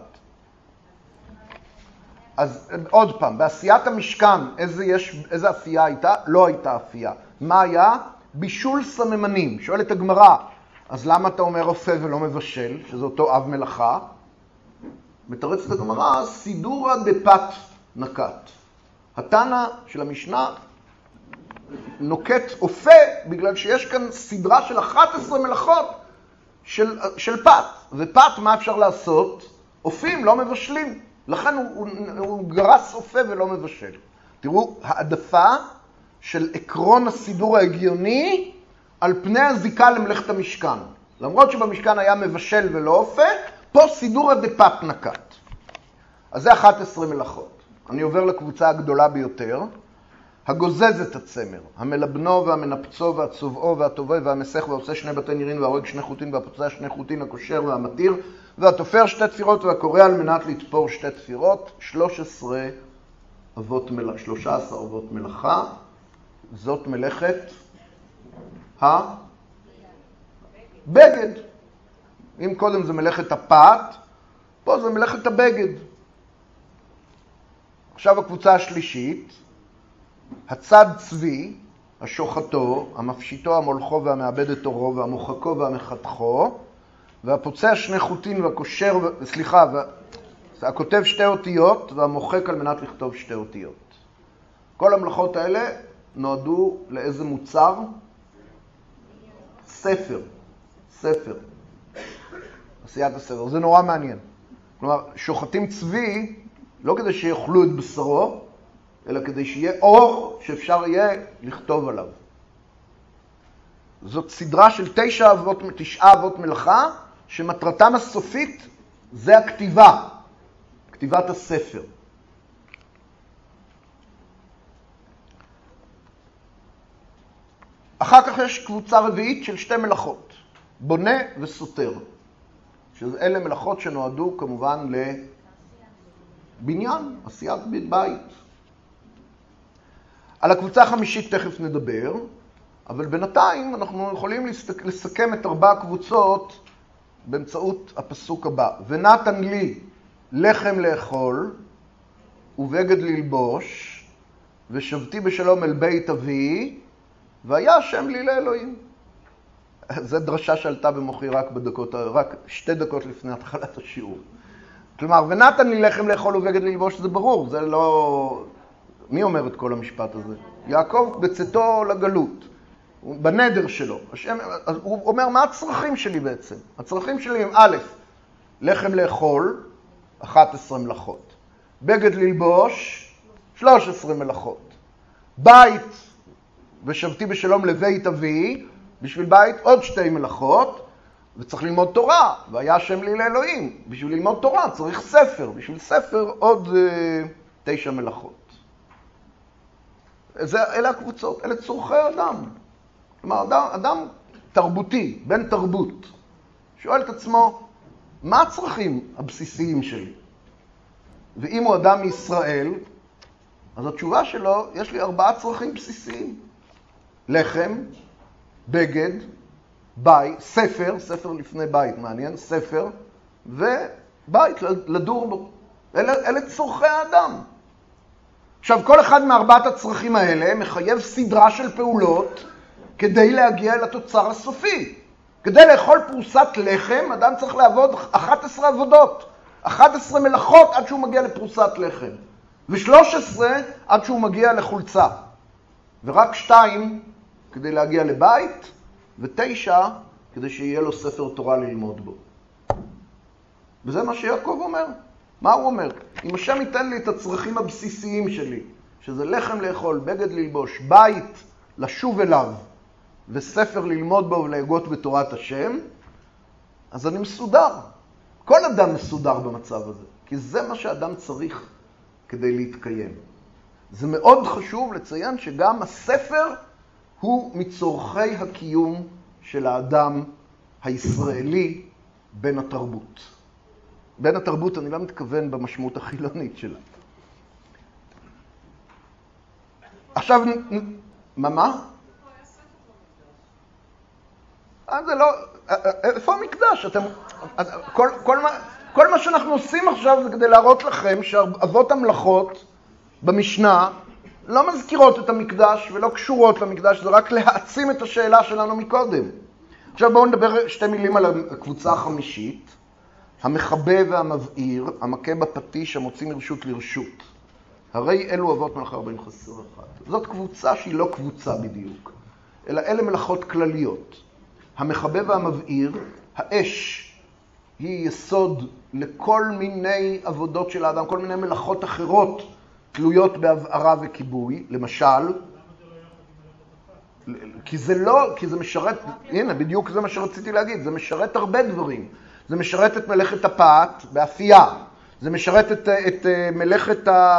אז עוד פעם, בעשיית המשכן, איזה אפייה הייתה? לא הייתה אפייה. מה היה? בישול סממנים. שואלת הגמרא, אז למה אתה אומר אופה ולא מבשל, שזה אותו אב מלאכה? מתרצת הגמרא, סידורא דפת נקט. התנא של המשנה נוקט אופה בגלל שיש כאן סדרה של 11 מלאכות של פת. ופת מה אפשר לעשות? אופים לא מבשלים. לכן הוא גרס אופה ולא מבשל. תראו, העדפה של עקרון הסידור ההגיוני על פני הזיקה למלאכת המשכן. למרות שבמשכן היה מבשל ולא אופה, פה סידורא דפת נקט. אז זה 11 מלאכות. אני עובר לקבוצה הגדולה ביותר. הגוזז את הצמר, המלבנו והמנפצו והצובעו והטובע והמסך והעושה שני בתי נירין והרוג שני חוטין והפוצע שני חוטין, הקושר והמתיר והתופר שתי תפירות והקורא על מנת לתפור שתי תפירות. 13 אבות מלאכה. זאת מלאכת הבגד. אם קודם זה מלאכת הפת, פה זה מלאכת הבגד. עכשיו הקבוצה השלישית, הצד צבי, השוחטו, המפשיטו, המולכו והמאבד את אורו, והמוחקו והמחתכו, והפוצע שני חוטין והקושר, הכותב שתי אותיות והמוחק על מנת לכתוב שתי אותיות. כל המלאכות האלה נועדו לאיזה מוצר? ספר. עשיית הספר. זה נורא מעניין. כלומר, שוחטים צבי לא כדי שיאכלו את בשרו, אלא כדי שיהיה אור שאפשר יהיה לכתוב עליו. זאת סדרה של 9 אבות מלאכה, שמטרתם הסופית זה הכתיבה, כתיבת הספר. אחר כך יש קבוצה רביעית של 2 מלאכות, בונה וסותר. שאלה מלאכות שנועדו כמובן לבניין, עשיית בית. על הקבוצה החמישית תכף נדבר, אבל בינתיים אנחנו יכולים לסכם את 4 הקבוצות באמצעות הפסוק הבא. ונתן לי לחם לאכול ובגד ללבוש, ושבתי בשלום אל בית אבי, והיה השם לי לאלוהים. זו דרשה שעלתה במוחי רק 2 דקות לפני התחלת השיעור. כלומר, ונתן לי לחם לאכול ובגד ללבוש, זה ברור, זה לא... מי אומר את כל המשפט הזה? יעקב בצאתו לגלות, בנדר שלו. השם, הוא אומר, מה הצרכים שלי בעצם? הצרכים שלי הם א', לחם לאכול, 11 מלאכות. בגד ללבוש, 13 מלאכות. בית, ושבתי בשלום לבית אבי, בשביל בית עוד 2 מלאכות, וצריך ללמוד תורה, והיה השם לי לאלוהים. בשביל ללמוד תורה צריך ספר, בשביל ספר עוד 9 מלאכות. אלה הקבוצות, אלה צורכי אדם. כלומר, אדם תרבותי, בן תרבות, שואל את עצמו, מה הצרכים הבסיסיים שלי? ואם הוא אדם מישראל, אז התשובה שלו, יש לי 4 צרכים בסיסיים. לחם, בגד בית, ספר לפני בית, מעניין, ספר, ובית לדור בו. אלה צורכי האדם. עכשיו, כל אחד מארבעת הצרכים האלה מחייב סדרה של פעולות כדי להגיע לתוצר הסופי. כדי לאכול פרוסת לחם, אדם צריך לעבוד 11 עבודות, 11 מלאכות עד שהוא מגיע לפרוסת לחם, ו13 עד שהוא מגיע לחולצה, ורק 2 כדי להגיע לבית, ו9 כדי שיהיה לו ספר תורה ללמוד בו. וזה מה שיעקב אומר. מה הוא אומר? אם השם ייתן לי את הצרכים הבסיסיים שלי, שזה לחם לאכול, בגד ללבוש, בית לשוב אליו, וספר ללמוד בו ולהגות בתורת השם, אז אני מסודר. כל אדם מסודר במצב הזה, כי זה מה שאדם צריך כדי להתקיים. זה מאוד חשוב לציין שגם הספר הוא מצורכי הקיום של האדם הישראלי בין התרבות. בין התרבות אני לא מתכוון במשמעות החילונית שלה. עכשיו, מה? זה לא, איפה המקדש? כל מה שאנחנו עושים עכשיו זה כדי להראות לכם שאבות המלאכות במשנה לא מזכירות את המקדש ולא קשורות למקדש, זה רק להעצים את השאלה שלנו מקודם. עכשיו בואו נדבר 2 מילים על הקבוצה החמישית. המחבא והמבעיר, המכה בפטיש, המוציא מרשות לרשות. הרי אלו אבות מלאכה 40 חסר אחד. זאת קבוצה שהיא לא קבוצה בדיוק, אלא אלה מלאכות כלליות. המחבא והמבעיר, האש היא יסוד לכל מיני עבודות של האדם, כל מיני מלאכות אחרות תלויות בהבערה וכיבוי. למשל, כי זה משרת, הנה בדיוק זה מה שרציתי להגיד, זה משרת הרבה דברים. זה משרת את מלאכת הפת באפייה, זה משרת את מלאכת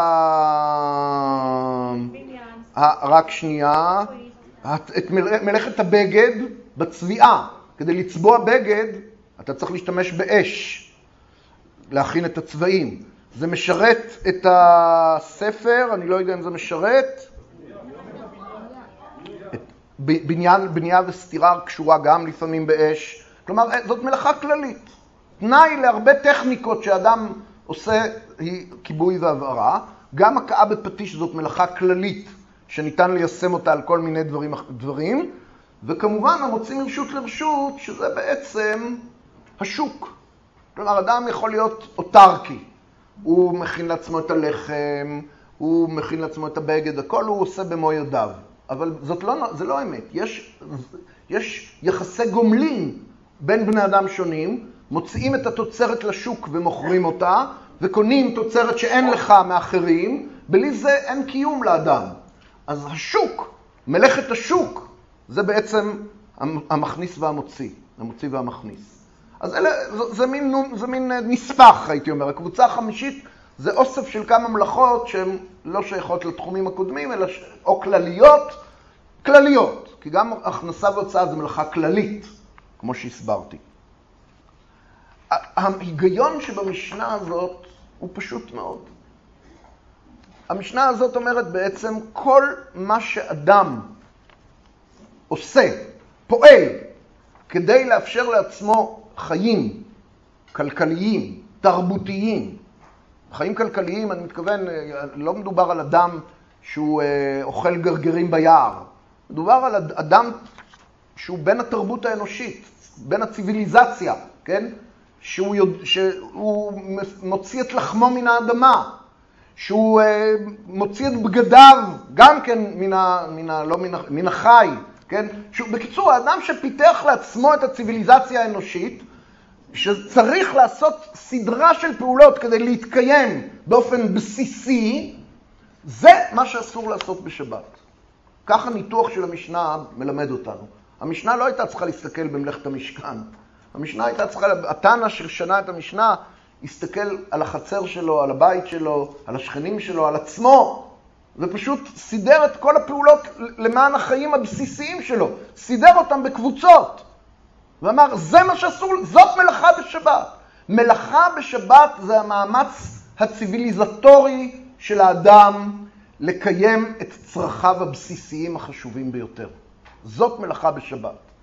רק שנייה, את מלאכת הבגד בצביעה. כדי לצבוע בגד אתה צריך להשתמש באש, להכין את הצבעים. זה משרת את הספר, אני לא יודע אם זה משרת. בנייה וסתירה קשורה גם לפעמים באש. כלומר, זאת מלאכה כללית. תנאי להרבה טכניקות שאדם עושה היא כיבוי והבערה. גם הכאה בפטיש זאת מלאכה כללית שניתן ליישם אותה על כל מיני דברים. וכמובן המוציא מרשות לרשות, שזה בעצם השוק. כלומר, אדם יכול להיות אוטרקי. הוא מכין לעצמו את הלחם, הוא מכין לעצמו את הבגד, הכל הוא עושה במו ידיו. אבל זה לא אמת. יש יחסי גומלין בין בני אדם שונים, מוציאים את התוצרת לשוק ומוכרים אותה, וקונים תוצרת שאין לך מאחרים, בלי זה אין קיום לאדם. אז השוק, מלאכת השוק, זה בעצם המכניס והמוציא, המוציא והמכניס. אז זה מין נספח, הייתי אומר. הקבוצה החמישית זה אוסף של כמה מלאכות שהן לא שייכות לתחומים הקודמים, אלא או כלליות, כי גם הכנסה והוצאה זה מלאכה כללית, כמו שהסברתי. ההיגיון שבמשנה הזאת הוא פשוט מאוד. המשנה הזאת אומרת בעצם כל מה שאדם עושה, פועל, כדי לאפשר לעצמו חיים כלכליים, תרבותיים. חיים כלכליים, אני מתכוון, לא מדובר על אדם שהוא אוכל גרגרים ביער. מדובר על אדם שהוא בין התרבות האנושית, בין הציביליזציה, כן? שהוא מוציא את לחמו מן האדמה, שהוא מוציא את בגדיו גם כן מן החי, כן? בקיצור, האדם שפיתח לעצמו את הציביליזציה האנושית, שצריך לעשות סדרה של פעולות כדי להתקיים באופן בסיסי, זה מה שאסור לעשות בשבת. ככה ניתוח של המשנה מלמד אותנו. המשנה לא הייתה צריכה להסתכל במלאכת המשכן. המשנה הייתה צריכה, התנא ששנה את המשנה, הסתכל על החצר שלו, על הבית שלו, על השכנים שלו, על עצמו, ופשוט סידר את כל הפעולות למען החיים הבסיסיים שלו. סידר אותם בקבוצות. ואמר, זה מה שאסור, זאת מלאכה בשבת. מלאכה בשבת זה המאמץ הציביליזטורי של האדם לקיים את צרכיו הבסיסיים החשובים ביותר. זאת מלאכה בשבת.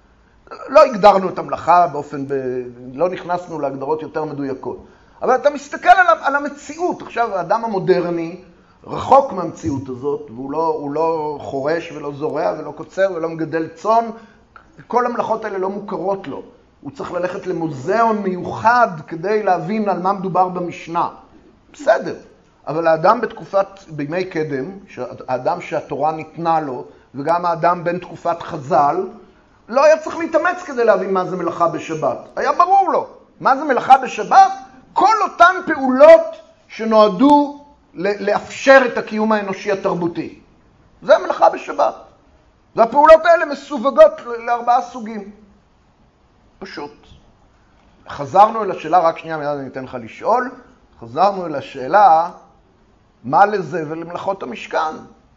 לא הגדרנו את המלאכה לא נכנסנו להגדרות יותר מדויקות. אבל אתה מסתכל על המציאות. עכשיו, האדם המודרני רחוק מהמציאות הזאת, והוא לא חורש ולא זורע ולא קוצר ולא מגדל צאן. כל המלאכות האלה לא מוכרות לו. הוא צריך ללכת למוזיאון מיוחד כדי להבין על מה מדובר במשנה. בסדר. אבל האדם בימי קדם, האדם שהתורה ניתנה לו, וגם האדם בין תקופת חז"ל, לא היה צריך להתאמץ כדי להבין מה זה מלאכה בשבת. היה ברור לו. מה זה מלאכה בשבת? כל אותן פעולות שנועדו לאפשר את הקיום האנושי התרבותי. זה מלאכה בשבת. והפעולות האלה מסווגות לארבעה סוגים. פשוט. חזרנו אל השאלה, רק שנייה מיד אני אתן לך לשאול, חזרנו אל השאלה, מה לזה ולמלאכות המשכן?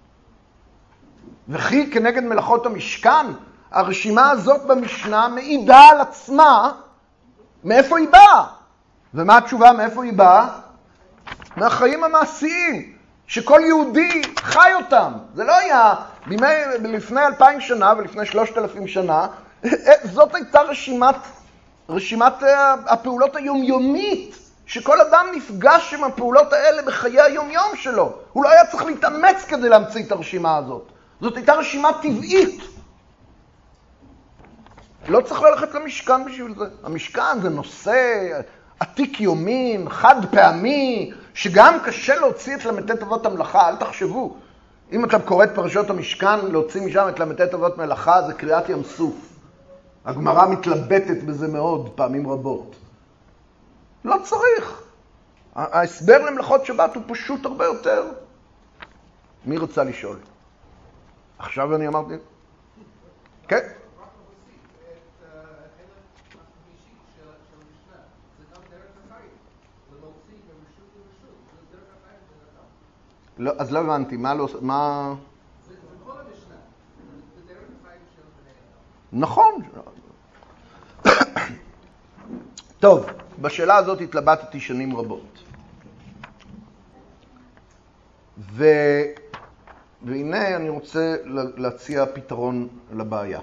וכי כנגד מלאכות המשכן, הרשימה הזאת במשנה מעידה על עצמה מאיפה היא באה. ומה התשובה מאיפה היא באה? מהחיים המעשיים, שכל יהודי חי אותם. זה לא היה לפני 2000 שנה ולפני 3000 שנה, זאת הייתה רשימת הפעולות היומיומית, שכל אדם נפגש עם הפעולות האלה בחיי היומיום שלו. הוא לא היה צריך להתאמץ כדי להמציא את הרשימה הזאת. זאת הייתה רשימה טבעית. לא צריך ללכת למשכן בשביל זה. המשכן זה נושא עתיק יומין, חד פעמי, שגם קשה להוציא את למתת אבות המלאכה. אל תחשבו. אם אתה קורא את פרשות המשכן, להוציא משם את למתת אבות מלאכה, זה קריאת ים סוף. הגמרא מתלבטת בזה מאוד, פעמים רבות. לא צריך. ההסבר למלאכות שבת הוא פשוט הרבה יותר. מי רוצה לשאול? עכשיו אני אמרתי? כן? לא, אז לא הבנתי, מה לא... מה... זה כל המשנה. זה דרך החיים של בני אדם. נכון. טוב, בשאלה הזאת התלבטתי שנים רבות. והנה אני רוצה להציע פתרון לבעיה.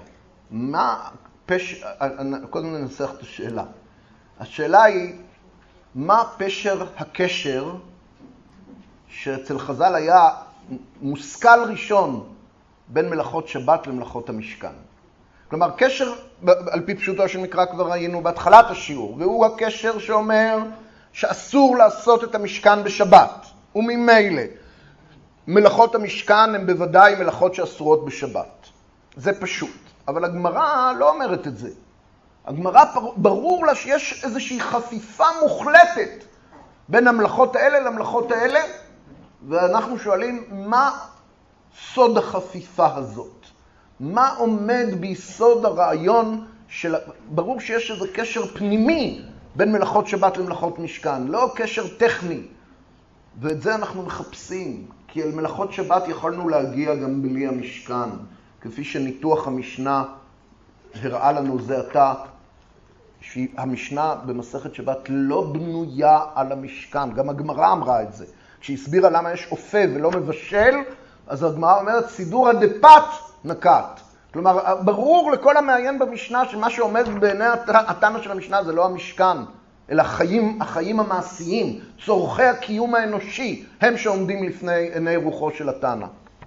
קודם ננסח את השאלה. השאלה היא, מה פשר הקשר שאצל חז"ל היה מושכל ראשון בין מלאכות שבת למלאכות המשכן? כלומר, קשר, על פי פשוטו של מקרא כבר ראינו בהתחלת השיעור, והוא הקשר שאומר שאסור לעשות את המשכן בשבת. וממילא, מלאכות המשכן הן בוודאי מלאכות שאסורות בשבת. זה פשוט. אבל הגמרא לא אומרת את זה. הגמרא ברור לה שיש איזושהי חפיפה מוחלטת בין המלאכות האלה למלאכות האלה, ואנחנו שואלים מה סוד החפיפה הזאת? מה עומד ביסוד הרעיון של... ברור שיש איזה קשר פנימי בין מלאכות שבת למלאכות משכן, לא קשר טכני. ואת זה אנחנו מחפשים, כי אל מלאכות שבת יכולנו להגיע גם בלי המשכן, כפי שניתוח המשנה הראה לנו זה עתה, שהמשנה במסכת שבת לא בנויה על המשכן, גם הגמרא אמרה את זה. כשהסבירה למה יש אופה ולא מבשל, אז הגמרא אומרת סידורא דפת נקט. כלומר, ברור לכל המעיין במשנה שמה שעומד בעיני התנא של המשנה זה לא המשכן, אלא החיים המעשיים, צורכי הקיום האנושי, הם שעומדים לפני עיני רוחו של התנא.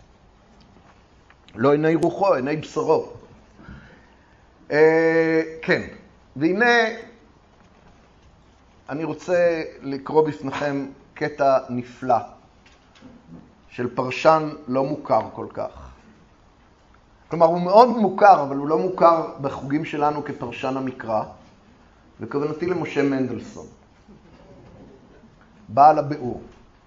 לא עיני רוחו, עיני בשרו. כן, והנה אני רוצה לקרוא בפניכם קטע נפלא של פרשן לא מוכר כל כך. כלומר, הוא מאוד מוכר, אבל הוא לא מוכר בחוגים שלנו כפרשן המקרא, וכוונתי למשה מנדלסון, בעל הביאור.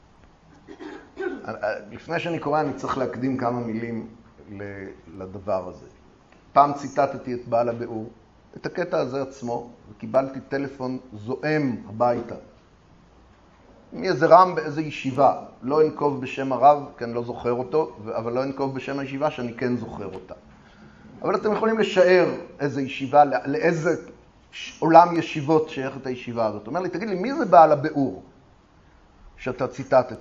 לפני שאני קורא, אני צריך להקדים כמה מילים לדבר הזה. פעם ציטטתי את בעל הביאור, את הקטע הזה עצמו, וקיבלתי טלפון זועם הביתה. מאיזה רם באיזה ישיבה, לא אנקוב בשם הרב, כי אני לא זוכר אותו, אבל לא אנקוב בשם הישיבה שאני כן זוכר אותה. אבל אתם יכולים לשער איזה ישיבה, לאיזה עולם ישיבות שייכת הישיבה הזאת. אומר לי, תגיד לי, מי זה בעל הביאור שאתה ציטטת?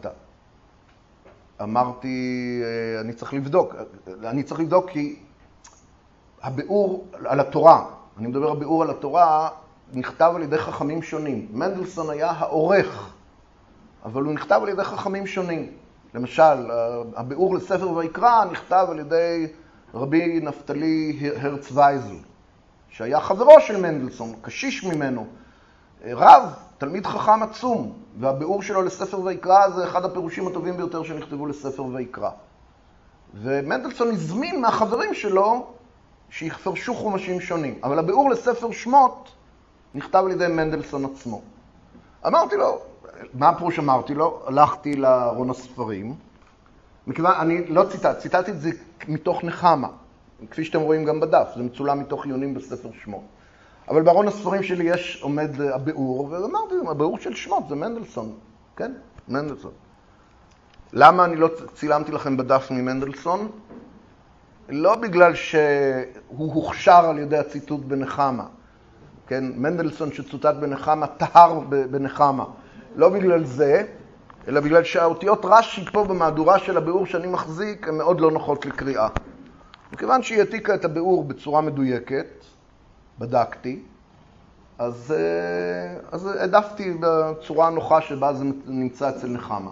אמרתי, אני צריך לבדוק כי הביאור על התורה, אני מדבר הביאור על התורה, נכתב על ידי חכמים שונים. מנדלסון היה העורך, אבל הוא נכתב על ידי חכמים שונים. למשל, הביאור לספר ויקרא נכתב על ידי רבי נפתלי הרץ וייזל, שהיה חברו של מנדלסון, קשיש ממנו, רב, תלמיד חכם עצום, והביאור שלו לספר ויקרא זה אחד הפירושים הטובים ביותר שנכתבו לספר ויקרא. ומנדלסון הזמין מהחברים שלו שיפרשו חומשים שונים, אבל הביאור לספר שמות נכתב על ידי מנדלסון עצמו. אמרתי לו, מה הפירוש אמרתי לו? הלכתי לארון הספרים, מכיוון, אני לא ציטטתי את זה מתוך נחמה, כפי שאתם רואים גם בדף, זה מצולם מתוך עיונים בספר שמות. אבל בארון הספרים שלי עומד הביאור, ואמרתי, הביאור של שמות זה מנדלסון, כן? מנדלסון. למה אני לא צילמתי לכם בדף ממנדלסון? לא בגלל שהוא הוכשר על ידי הציטוט בנחמה, כן? מנדלסון שצוטט בנחמה, טהר בנחמה. לא בגלל זה, אלא בגלל שהאותיות רש"י פה במהדורה של הביאור שאני מחזיק, הן מאוד לא נוחות לקריאה. מכיוון שהיא העתיקה את הביאור בצורה מדויקת, בדקתי, אז העדפתי בצורה הנוחה שבה זה נמצא אצל נחמה.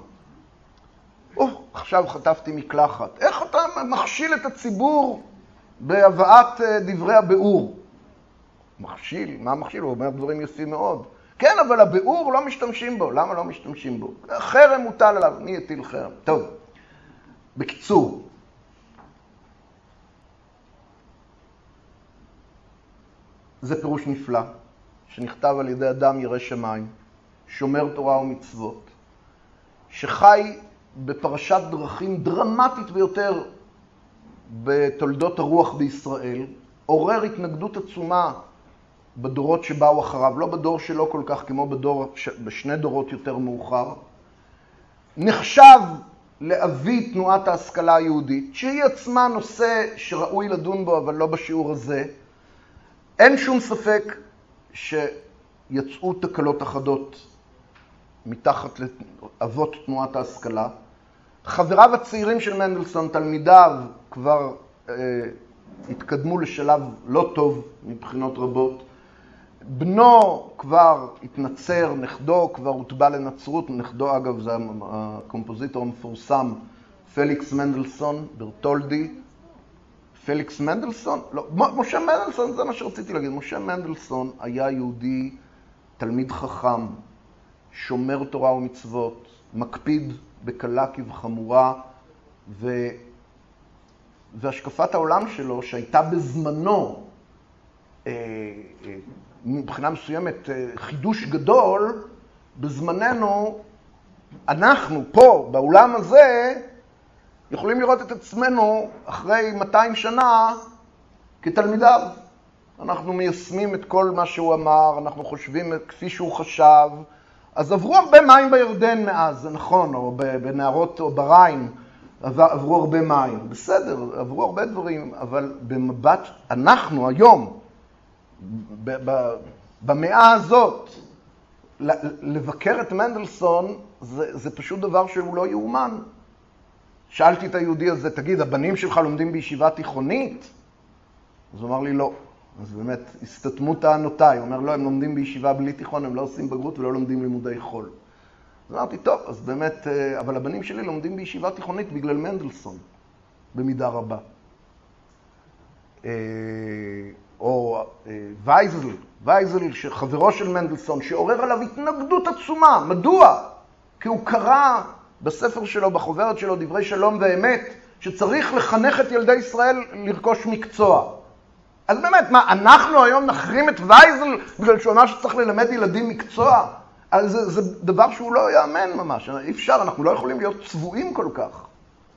עכשיו חטפתי מקלחת. איך אתה מכשיל את הציבור בהבאת דברי הביאור? מכשיל? מה מכשיל? הוא אומר דברים יפים מאוד. כן, אבל הביאור לא משתמשים בו. למה לא משתמשים בו? חרם מוטל עליו. מי יטיל חרם? טוב, בקיצור. זה פירוש נפלא, שנכתב על ידי אדם ירא שמיים, שומר תורה ומצוות, שחי בפרשת דרכים דרמטית ביותר בתולדות הרוח בישראל, עורר התנגדות עצומה בדורות שבאו אחריו, לא בדור שלו כל כך כמו בשני דורות יותר מאוחר, נחשב לאבי תנועת ההשכלה היהודית, שהיא עצמה נושא שראוי לדון בו, אבל לא בשיעור הזה. אין שום ספק שיצאו תקלות אחדות מתחת לאבות תנועת ההשכלה. חבריו הצעירים של מנדלסון, תלמידיו, כבר התקדמו לשלב לא טוב מבחינות רבות. בנו כבר התנצר, נכדו כבר הוטבע לנצרות. נכדו, אגב, זה הקומפוזיטור המפורסם, פליקס מנדלסון, ברטולדי. פליקס מנדלסון? לא, משה מנדלסון, זה מה שרציתי להגיד. משה מנדלסון היה יהודי, תלמיד חכם, שומר תורה ומצוות, מקפיד בקלה כבחמורה, והשקפת העולם שלו, שהייתה בזמנו, מבחינה מסוימת, חידוש גדול, בזמננו, אנחנו פה, בעולם הזה, יכולים לראות את עצמנו אחרי 200 שנה כתלמידיו. אנחנו מיישמים את כל מה שהוא אמר, אנחנו חושבים כפי שהוא חשב. אז עברו הרבה מים בירדן מאז, זה נכון, או בנהרות או בריין, עברו הרבה מים. בסדר, עברו הרבה דברים, אבל במבט, אנחנו היום, במאה הזאת, לבקר את מנדלסון, זה פשוט דבר שהוא לא יאומן. שאלתי את היהודי הזה, תגיד, הבנים שלך לומדים בישיבה תיכונית? אז הוא אמר לי, לא. אז באמת, הסתתמו טענותיי. הוא אומר, לא, הם לומדים בישיבה בלי תיכון, הם לא עושים בגרות ולא לומדים לימודי חול. אז אמרתי, טוב, אז באמת, אבל הבנים שלי לומדים בישיבה תיכונית בגלל מנדלסון, במידה רבה. או וייזל, שחברו של מנדלסון, שעורר עליו התנגדות עצומה. מדוע? כי הוא קרא בספר שלו, בחוברת שלו, דברי שלום ואמת, שצריך לחנך את ילדי ישראל לרכוש מקצוע. אז באמת, מה, אנחנו היום נחרים את וייזל בגלל שהוא אמר שצריך ללמד ילדים מקצוע? אז זה דבר שהוא לא יאמן ממש. אי אפשר, אנחנו לא יכולים להיות צבועים כל כך.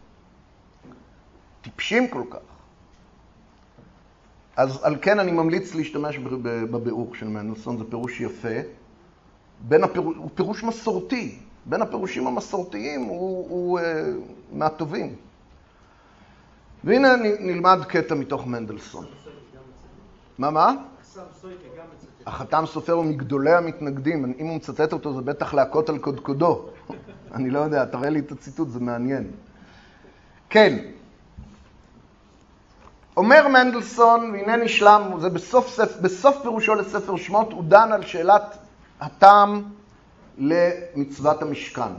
טיפשים כל כך. אז על כן אני ממליץ להשתמש בביאור של מנדלסון, זה פירוש יפה. הוא פירוש מסורתי. בין הפירושים המסורתיים הוא מהטובים. והנה נלמד קטע מתוך מנדלסון. מה? החתם סופר הוא מגדולי המתנגדים. אם הוא מצטט אותו זה בטח להכות על קודקודו. אני לא יודע, תראה לי את הציטוט, זה מעניין. כן. אומר מנדלסון, והנה נשלם, זה בסוף פירושו לספר שמות, הוא דן על שאלת הטעם למצוות המשכן.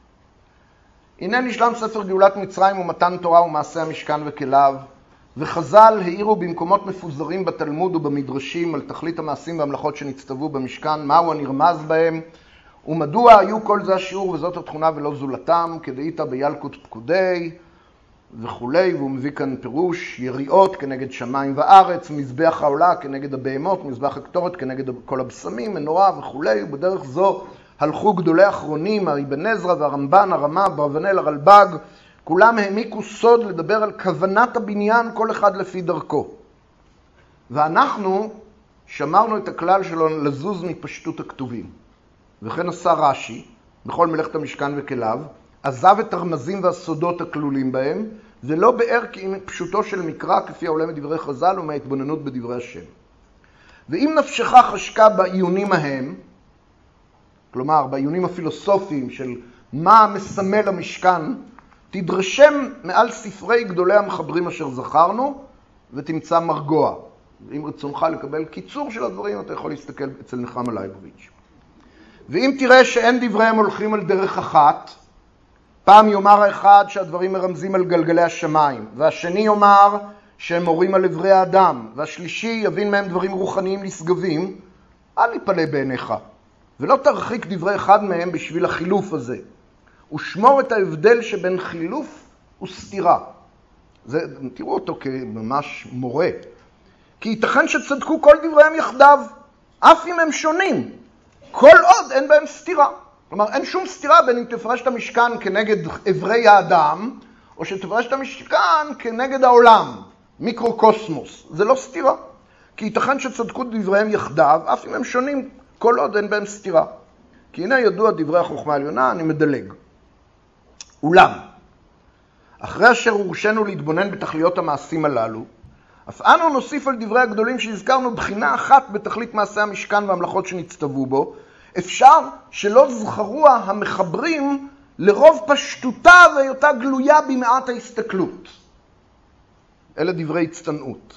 הנה נשלם ספר גאולת מצרים ומתן תורה ומעשה המשכן וכליו, וחז"ל העירו במקומות מפוזרים בתלמוד ובמדרשים על תכלית המעשים והמלאכות שנצטוו במשכן, מהו הנרמז בהם, ומדוע היו כל זה השיעור וזאת התכונה ולא זולתם, כדאיתא בילקוט פקודי וכולי, והוא מביא כאן פירוש, יריעות כנגד שמיים וארץ, מזבח העולה כנגד הבהמות, מזבח הקטורת כנגד כל הבשמים, מנורה וכולי, ובדרך זו הלכו גדולי אחרונים, אבן עזרא והרמב"ן, הרמ"א, אברבנאל, הרלב"ג, כולם העמיקו סוד לדבר על כוונת הבניין, כל אחד לפי דרכו. ואנחנו שמרנו את הכלל שלו לזוז מפשטות הכתובים. וכן עשה רש"י, בכל מלאכת המשכן וכליו, עזב את הרמזים והסודות הכלולים בהם, ולא באר פשוטו של מקרא כפי העולה מדברי חז"ל ומההתבוננות בדברי השם. ואם נפשך חשקה בעיונים ההם, כלומר בעיונים הפילוסופיים של מה מסמל המשכן, תדרשם מעל ספרי גדולי המחברים אשר זכרנו, ותמצא מרגוע. אם רצונך לקבל קיצור של הדברים, אתה יכול להסתכל אצל נחמה לייבוביץ'. ואם תראה שאין דבריהם הולכים על דרך אחת, פעם יאמר האחד שהדברים מרמזים על גלגלי השמיים, והשני יאמר שהם מורים על עברי האדם, והשלישי יבין מהם דברים רוחניים נשגבים, אל יפלא בעיניך, ולא תרחיק דברי אחד מהם בשביל החילוף הזה. ושמור את ההבדל שבין חילוף וסתירה. תראו אותו כממש מורה. כי ייתכן שצדקו כל דבריהם יחדיו, אף אם הם שונים, כל עוד אין בהם סתירה. כלומר, אין שום סתירה בין אם תפרש את המשכן כנגד עברי האדם, או שתפרש את המשכן כנגד העולם, מיקרוקוסמוס. זה לא סתירה. כי ייתכן שצדקו דבריהם יחדיו, אף אם הם שונים, כל עוד אין בהם סתירה. כי הנה ידוע דברי החוכמה העליונה, אני מדלג. אולם, אחרי אשר הורשנו להתבונן בתכליות המעשים הללו, אף אנו נוסיף על דברי הגדולים שהזכרנו בחינה אחת בתכלית מעשה המשכן והמלאכות שנצטוו בו, אפשר שלא זכרוה המחברים לרוב פשטותה והיותה גלויה במעט ההסתכלות. אלה דברי הצטנעות.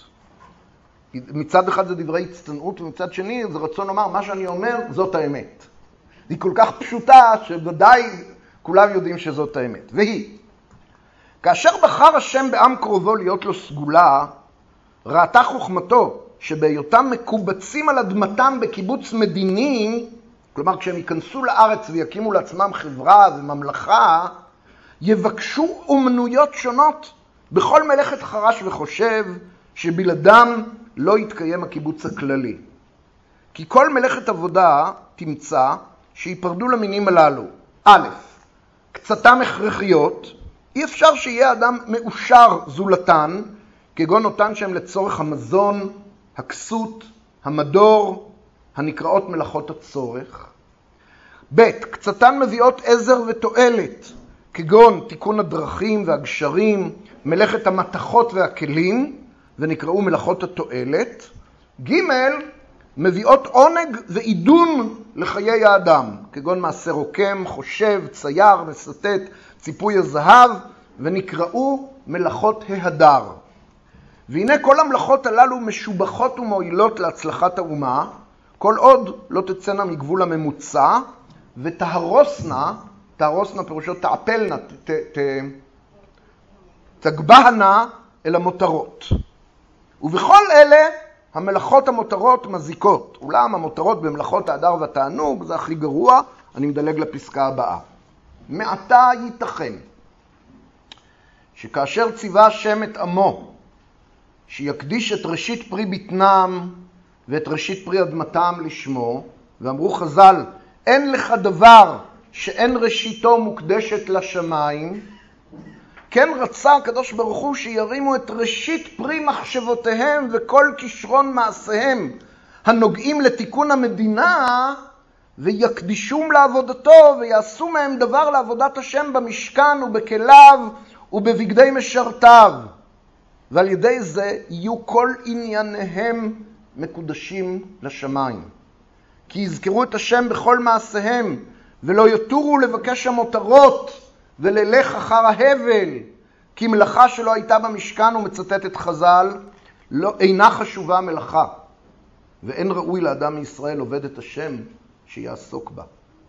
מצד אחד זה דברי הצטנעות, ומצד שני זה רצון לומר, מה שאני אומר זאת האמת. היא כל כך פשוטה שבוודאי כולם יודעים שזאת האמת. והיא, כאשר בחר השם בעם קרובו להיות לו סגולה, ראתה חוכמתו שבהיותם מקובצים על אדמתם בקיבוץ מדיני, כלומר כשהם ייכנסו לארץ ויקימו לעצמם חברה וממלכה, יבקשו אומנויות שונות בכל מלאכת חרש וחושב, שבלעדם לא יתקיים הקיבוץ הכללי. כי כל מלאכת עבודה תמצא שיפרדו למינים הללו. א', קצתם הכרחיות, אי אפשר שיהיה אדם מאושר זולתן, כגון אותן שהם לצורך המזון, הכסות, המדור, הנקראות מלאכות הצורך. ב', קצתן מביאות עזר ותועלת, כגון תיקון הדרכים והגשרים, מלאכת המתכות והכלים, ונקראו מלאכות התועלת. ג', מביאות עונג ועידון לחיי האדם, כגון מעשה רוקם, חושב, צייר, מסתת, ציפוי הזהב, ונקראו מלאכות ההדר. והנה כל המלאכות הללו משובחות ומועילות להצלחת האומה, כל עוד לא תצאנה מגבול הממוצע, ותהרוסנה, תהרוסנה פירושו תעפלנה, תגבהנה אל המותרות. ובכל אלה המלאכות המותרות מזיקות. אולם המותרות במלאכות ההדר והתענוג זה הכי גרוע, אני מדלג לפסקה הבאה. מעתה ייתכן שכאשר ציווה השם את עמו, שיקדיש את ראשית פרי בטנם ואת ראשית פרי אדמתם לשמו, ואמרו חז"ל, אין לך דבר שאין ראשיתו מוקדשת לשמיים, כן רצה הקדוש ברוך הוא שירימו את ראשית פרי מחשבותיהם וכל כישרון מעשיהם הנוגעים לתיקון המדינה, ויקדישום לעבודתו ויעשו מהם דבר לעבודת השם במשכן ובכליו ובבגדי משרתיו. ועל ידי זה יהיו כל ענייניהם מקודשים לשמיים. כי יזכרו את השם בכל מעשיהם, ולא יתורו לבקש המותרות וללך אחר ההבל, כי מלאכה שלא הייתה במשכן, הוא מצטט את חז"ל, לא, אינה חשובה המלאכה, ואין ראוי לאדם מישראל עובד את השם שיעסוק בה.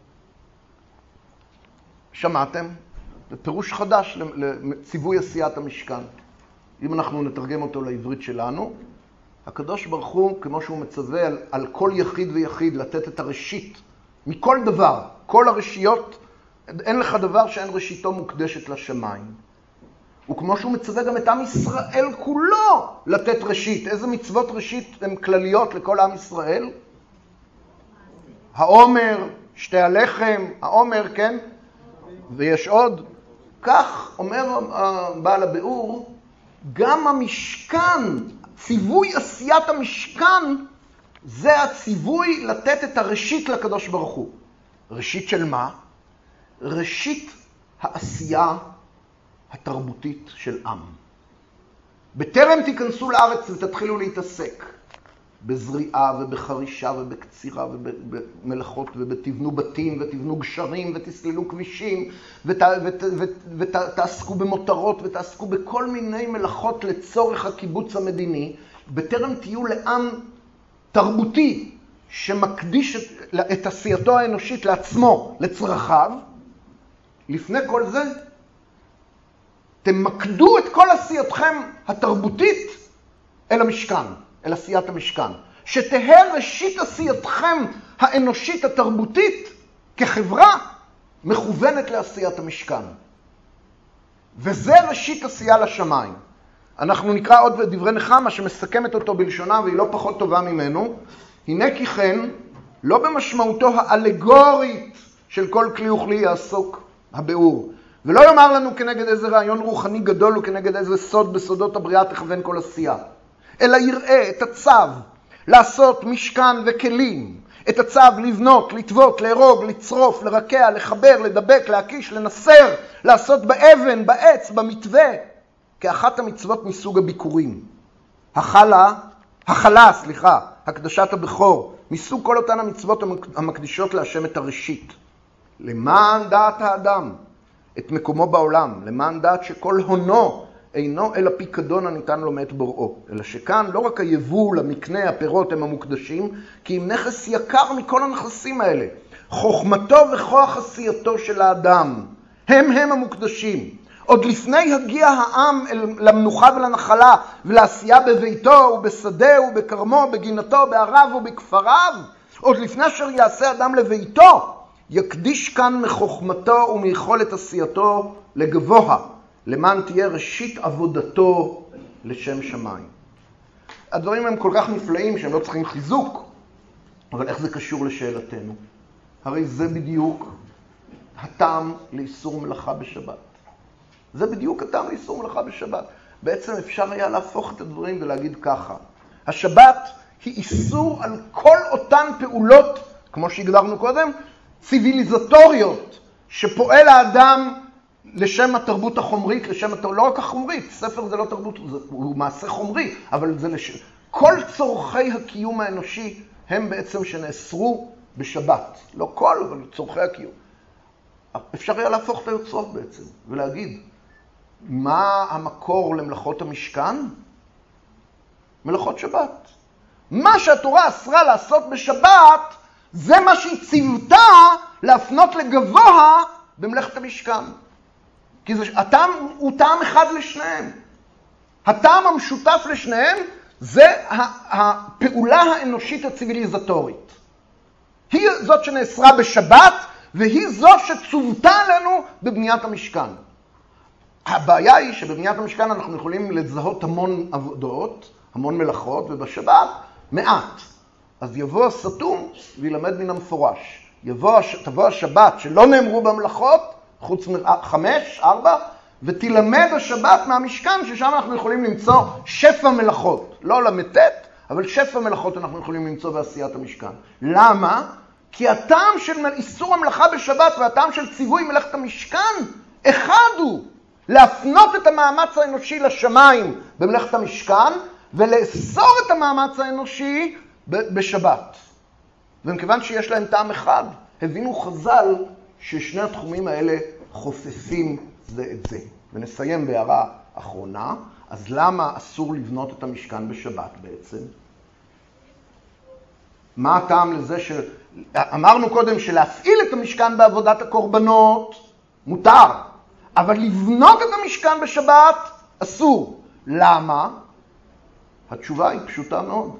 שמעתם? זה פירוש חדש לציווי עשיית המשכן. אם אנחנו נתרגם אותו לעברית שלנו, הקדוש ברוך הוא, כמו שהוא מצווה על כל יחיד ויחיד לתת את הראשית מכל דבר, כל הרשיות, אין לך דבר שאין ראשיתו מוקדשת לשמיים. וכמו שהוא מצווה גם את עם ישראל כולו לתת ראשית. איזה מצוות ראשית הן כלליות לכל עם ישראל? העומר, שתי הלחם, העומר, כן? ויש עוד. כך אומר בעל הביאור, גם המשכן, ציווי עשיית המשכן, זה הציווי לתת את הראשית לקדוש ברוך הוא. ראשית של מה? ראשית העשייה התרבותית של עם. בטרם תיכנסו לארץ ותתחילו להתעסק בזריעה ובחרישה ובקצירה ובמלאכות ובתבנו בתים ותבנו גשרים ותסללו כבישים ותעסקו במותרות ותעסקו בכל מיני מלאכות לצורך הקיבוץ המדיני, בטרם תהיו לעם תרבותי שמקדיש את עשייתו האנושית לעצמו, לצרכיו, לפני כל זה תמקדו את כל עשייתכם התרבותית אל המשכן, אל עשיית המשכן. שתהא ראשית עשייתכם האנושית התרבותית כחברה מכוונת לעשיית המשכן. וזה ראשית עשייה לשמיים. אנחנו נקרא עוד דברי נחמה שמסכמת אותו בלשונה והיא לא פחות טובה ממנו. הנה כי כן, לא במשמעותו האלגורית של כל כלי וכלי יעסוק הביאור. ולא יאמר לנו כנגד איזה רעיון רוחני גדול וכנגד איזה סוד בסודות הבריאה תכוון כל עשייה. אלא יראה את הצו לעשות משכן וכלים, את הצו לבנות, לטוות, להרוג, לצרוף, לרקע, לחבר, לדבק, להקיש, לנסר, לעשות באבן, בעץ, במתווה, כאחת המצוות מסוג הביקורים. הקדשת הבכור, מסוג כל אותן המצוות המקדישות להשם את הראשית. למען דעת האדם, את מקומו בעולם, למען דעת שכל הונו אינו אלא פיקדון הניתן לו מאת בוראו, אלא שכאן לא רק היבול, המקנה, הפירות הם המוקדשים, כי אם נכס יקר מכל הנכסים האלה, חוכמתו וכוח עשייתו של האדם, הם המוקדשים. עוד לפני הגיע העם למנוחה ולנחלה ולעשייה בביתו ובשדה ובקרמו, בגינתו, בעריו ובכפריו, עוד לפני אשר יעשה אדם לביתו, יקדיש כאן מחוכמתו ומיכולת עשייתו לגבוה, למען תהיה ראשית עבודתו לשם שמיים. הדברים הם כל כך נפלאים שהם לא צריכים חיזוק, אבל איך זה קשור לשאלתנו? הרי זה בדיוק הטעם לאיסור מלאכה בשבת. זה בדיוק הטעם לאיסור מלאכה בשבת. בעצם אפשר היה להפוך את הדברים ולהגיד ככה. השבת היא איסור על כל אותן פעולות, כמו שהגדרנו קודם, ציוויליזטוריות, שפועל האדם לשם התרבות החומרית, לא רק החומרית, ספר זה לא תרבות, הוא מעשה חומרי, אבל זה כל צורכי הקיום האנושי הם בעצם שנאסרו בשבת. לא כל, אבל צורכי הקיום. אפשר היה להפוך את היוצרות בעצם, ולהגיד, מה המקור למלאכות המשכן? מלאכות שבת. מה שהתורה אסרה לעשות בשבת, זה מה שהיא ציוותה להפנות לגבוה במלאכת המשכן. כי הטעם הוא טעם אחד לשניהם. הטעם המשותף לשניהם זה הפעולה האנושית הציוויליזטורית. היא זאת שנאסרה בשבת, והיא זו שצוותה לנו בבניית המשכן. הבעיה היא שבבניית המשכן אנחנו יכולים לזהות המון עבודות, המון מלאכות, ובשבת מעט. אז יבוא הסתום וילמד מן המפורש. תבוא השבת שלא נאמרו במלאכות, חוץ מ5, 4, ותלמד השבת מהמשכן, ששם אנחנו יכולים למצוא שפע מלאכות. לא למתת, אבל שפע מלאכות אנחנו יכולים למצוא בעשיית המשכן. למה? כי הטעם של איסור המלאכה בשבת והטעם של ציווי מלאכת המשכן, אחד הוא להפנות את המאמץ האנושי לשמיים במלאכת המשכן, ולאסור את המאמץ האנושי בשבת. ומכיוון שיש להם טעם אחד, הבינו חז"ל ששני התחומים האלה חופפים זה את זה. ונסיים בהערה אחרונה. אז למה אסור לבנות את המשכן בשבת בעצם? מה הטעם לזה אמרנו קודם שלהפעיל את המשכן בעבודת הקורבנות מותר, אבל לבנות את המשכן בשבת אסור. למה? התשובה היא פשוטה מאוד.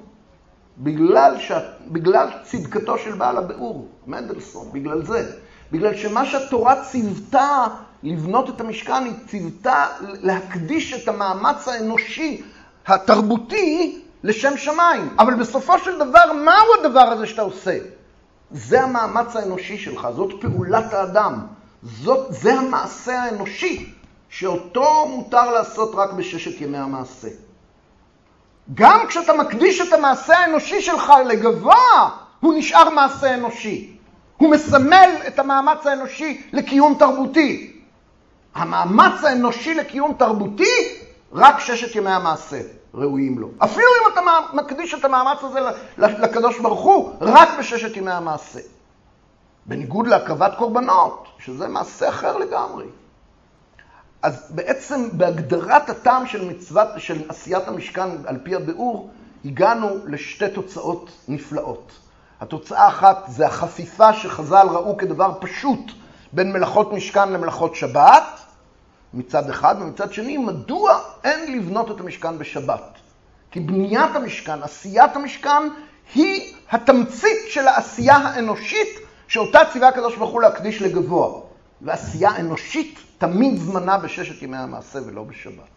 בגלל צדקתו של בעל הביאור, מנדלסון, בגלל זה. בגלל שמה שהתורה ציוותה לבנות את המשכן, היא ציוותה להקדיש את המאמץ האנושי, התרבותי, לשם שמיים. אבל בסופו של דבר, מהו הדבר הזה שאתה עושה? זה המאמץ האנושי שלך, זאת פעולת האדם. זה המעשה האנושי, שאותו מותר לעשות רק בששת ימי המעשה. גם כשאתה מקדיש את המעשה האנושי שלך לגבוה, הוא נשאר מעשה אנושי. הוא מסמל את המאמץ האנושי לקיום תרבותי. המאמץ האנושי לקיום תרבותי, רק ששת ימי המעשה ראויים לו. אפילו אם אתה מקדיש את המאמץ הזה לקדוש ברוך הוא, רק בששת ימי המעשה. בניגוד להקרבת קורבנות, שזה מעשה אחר לגמרי. אז בעצם בהגדרת הטעם של מצוות, של עשיית המשכן על פי הביאור, הגענו לשתי תוצאות נפלאות. התוצאה האחת זה החפיפה שחז"ל ראו כדבר פשוט בין מלאכות משכן למלאכות שבת, מצד אחד, ומצד שני, מדוע אין לבנות את המשכן בשבת? כי בניית המשכן, עשיית המשכן, היא התמצית של העשייה האנושית שאותה ציווה הקדוש ברוך הוא להקדיש לגבוה. ועשייה אנושית תמיד זמנה בששת ימי המעשה ולא בשבת.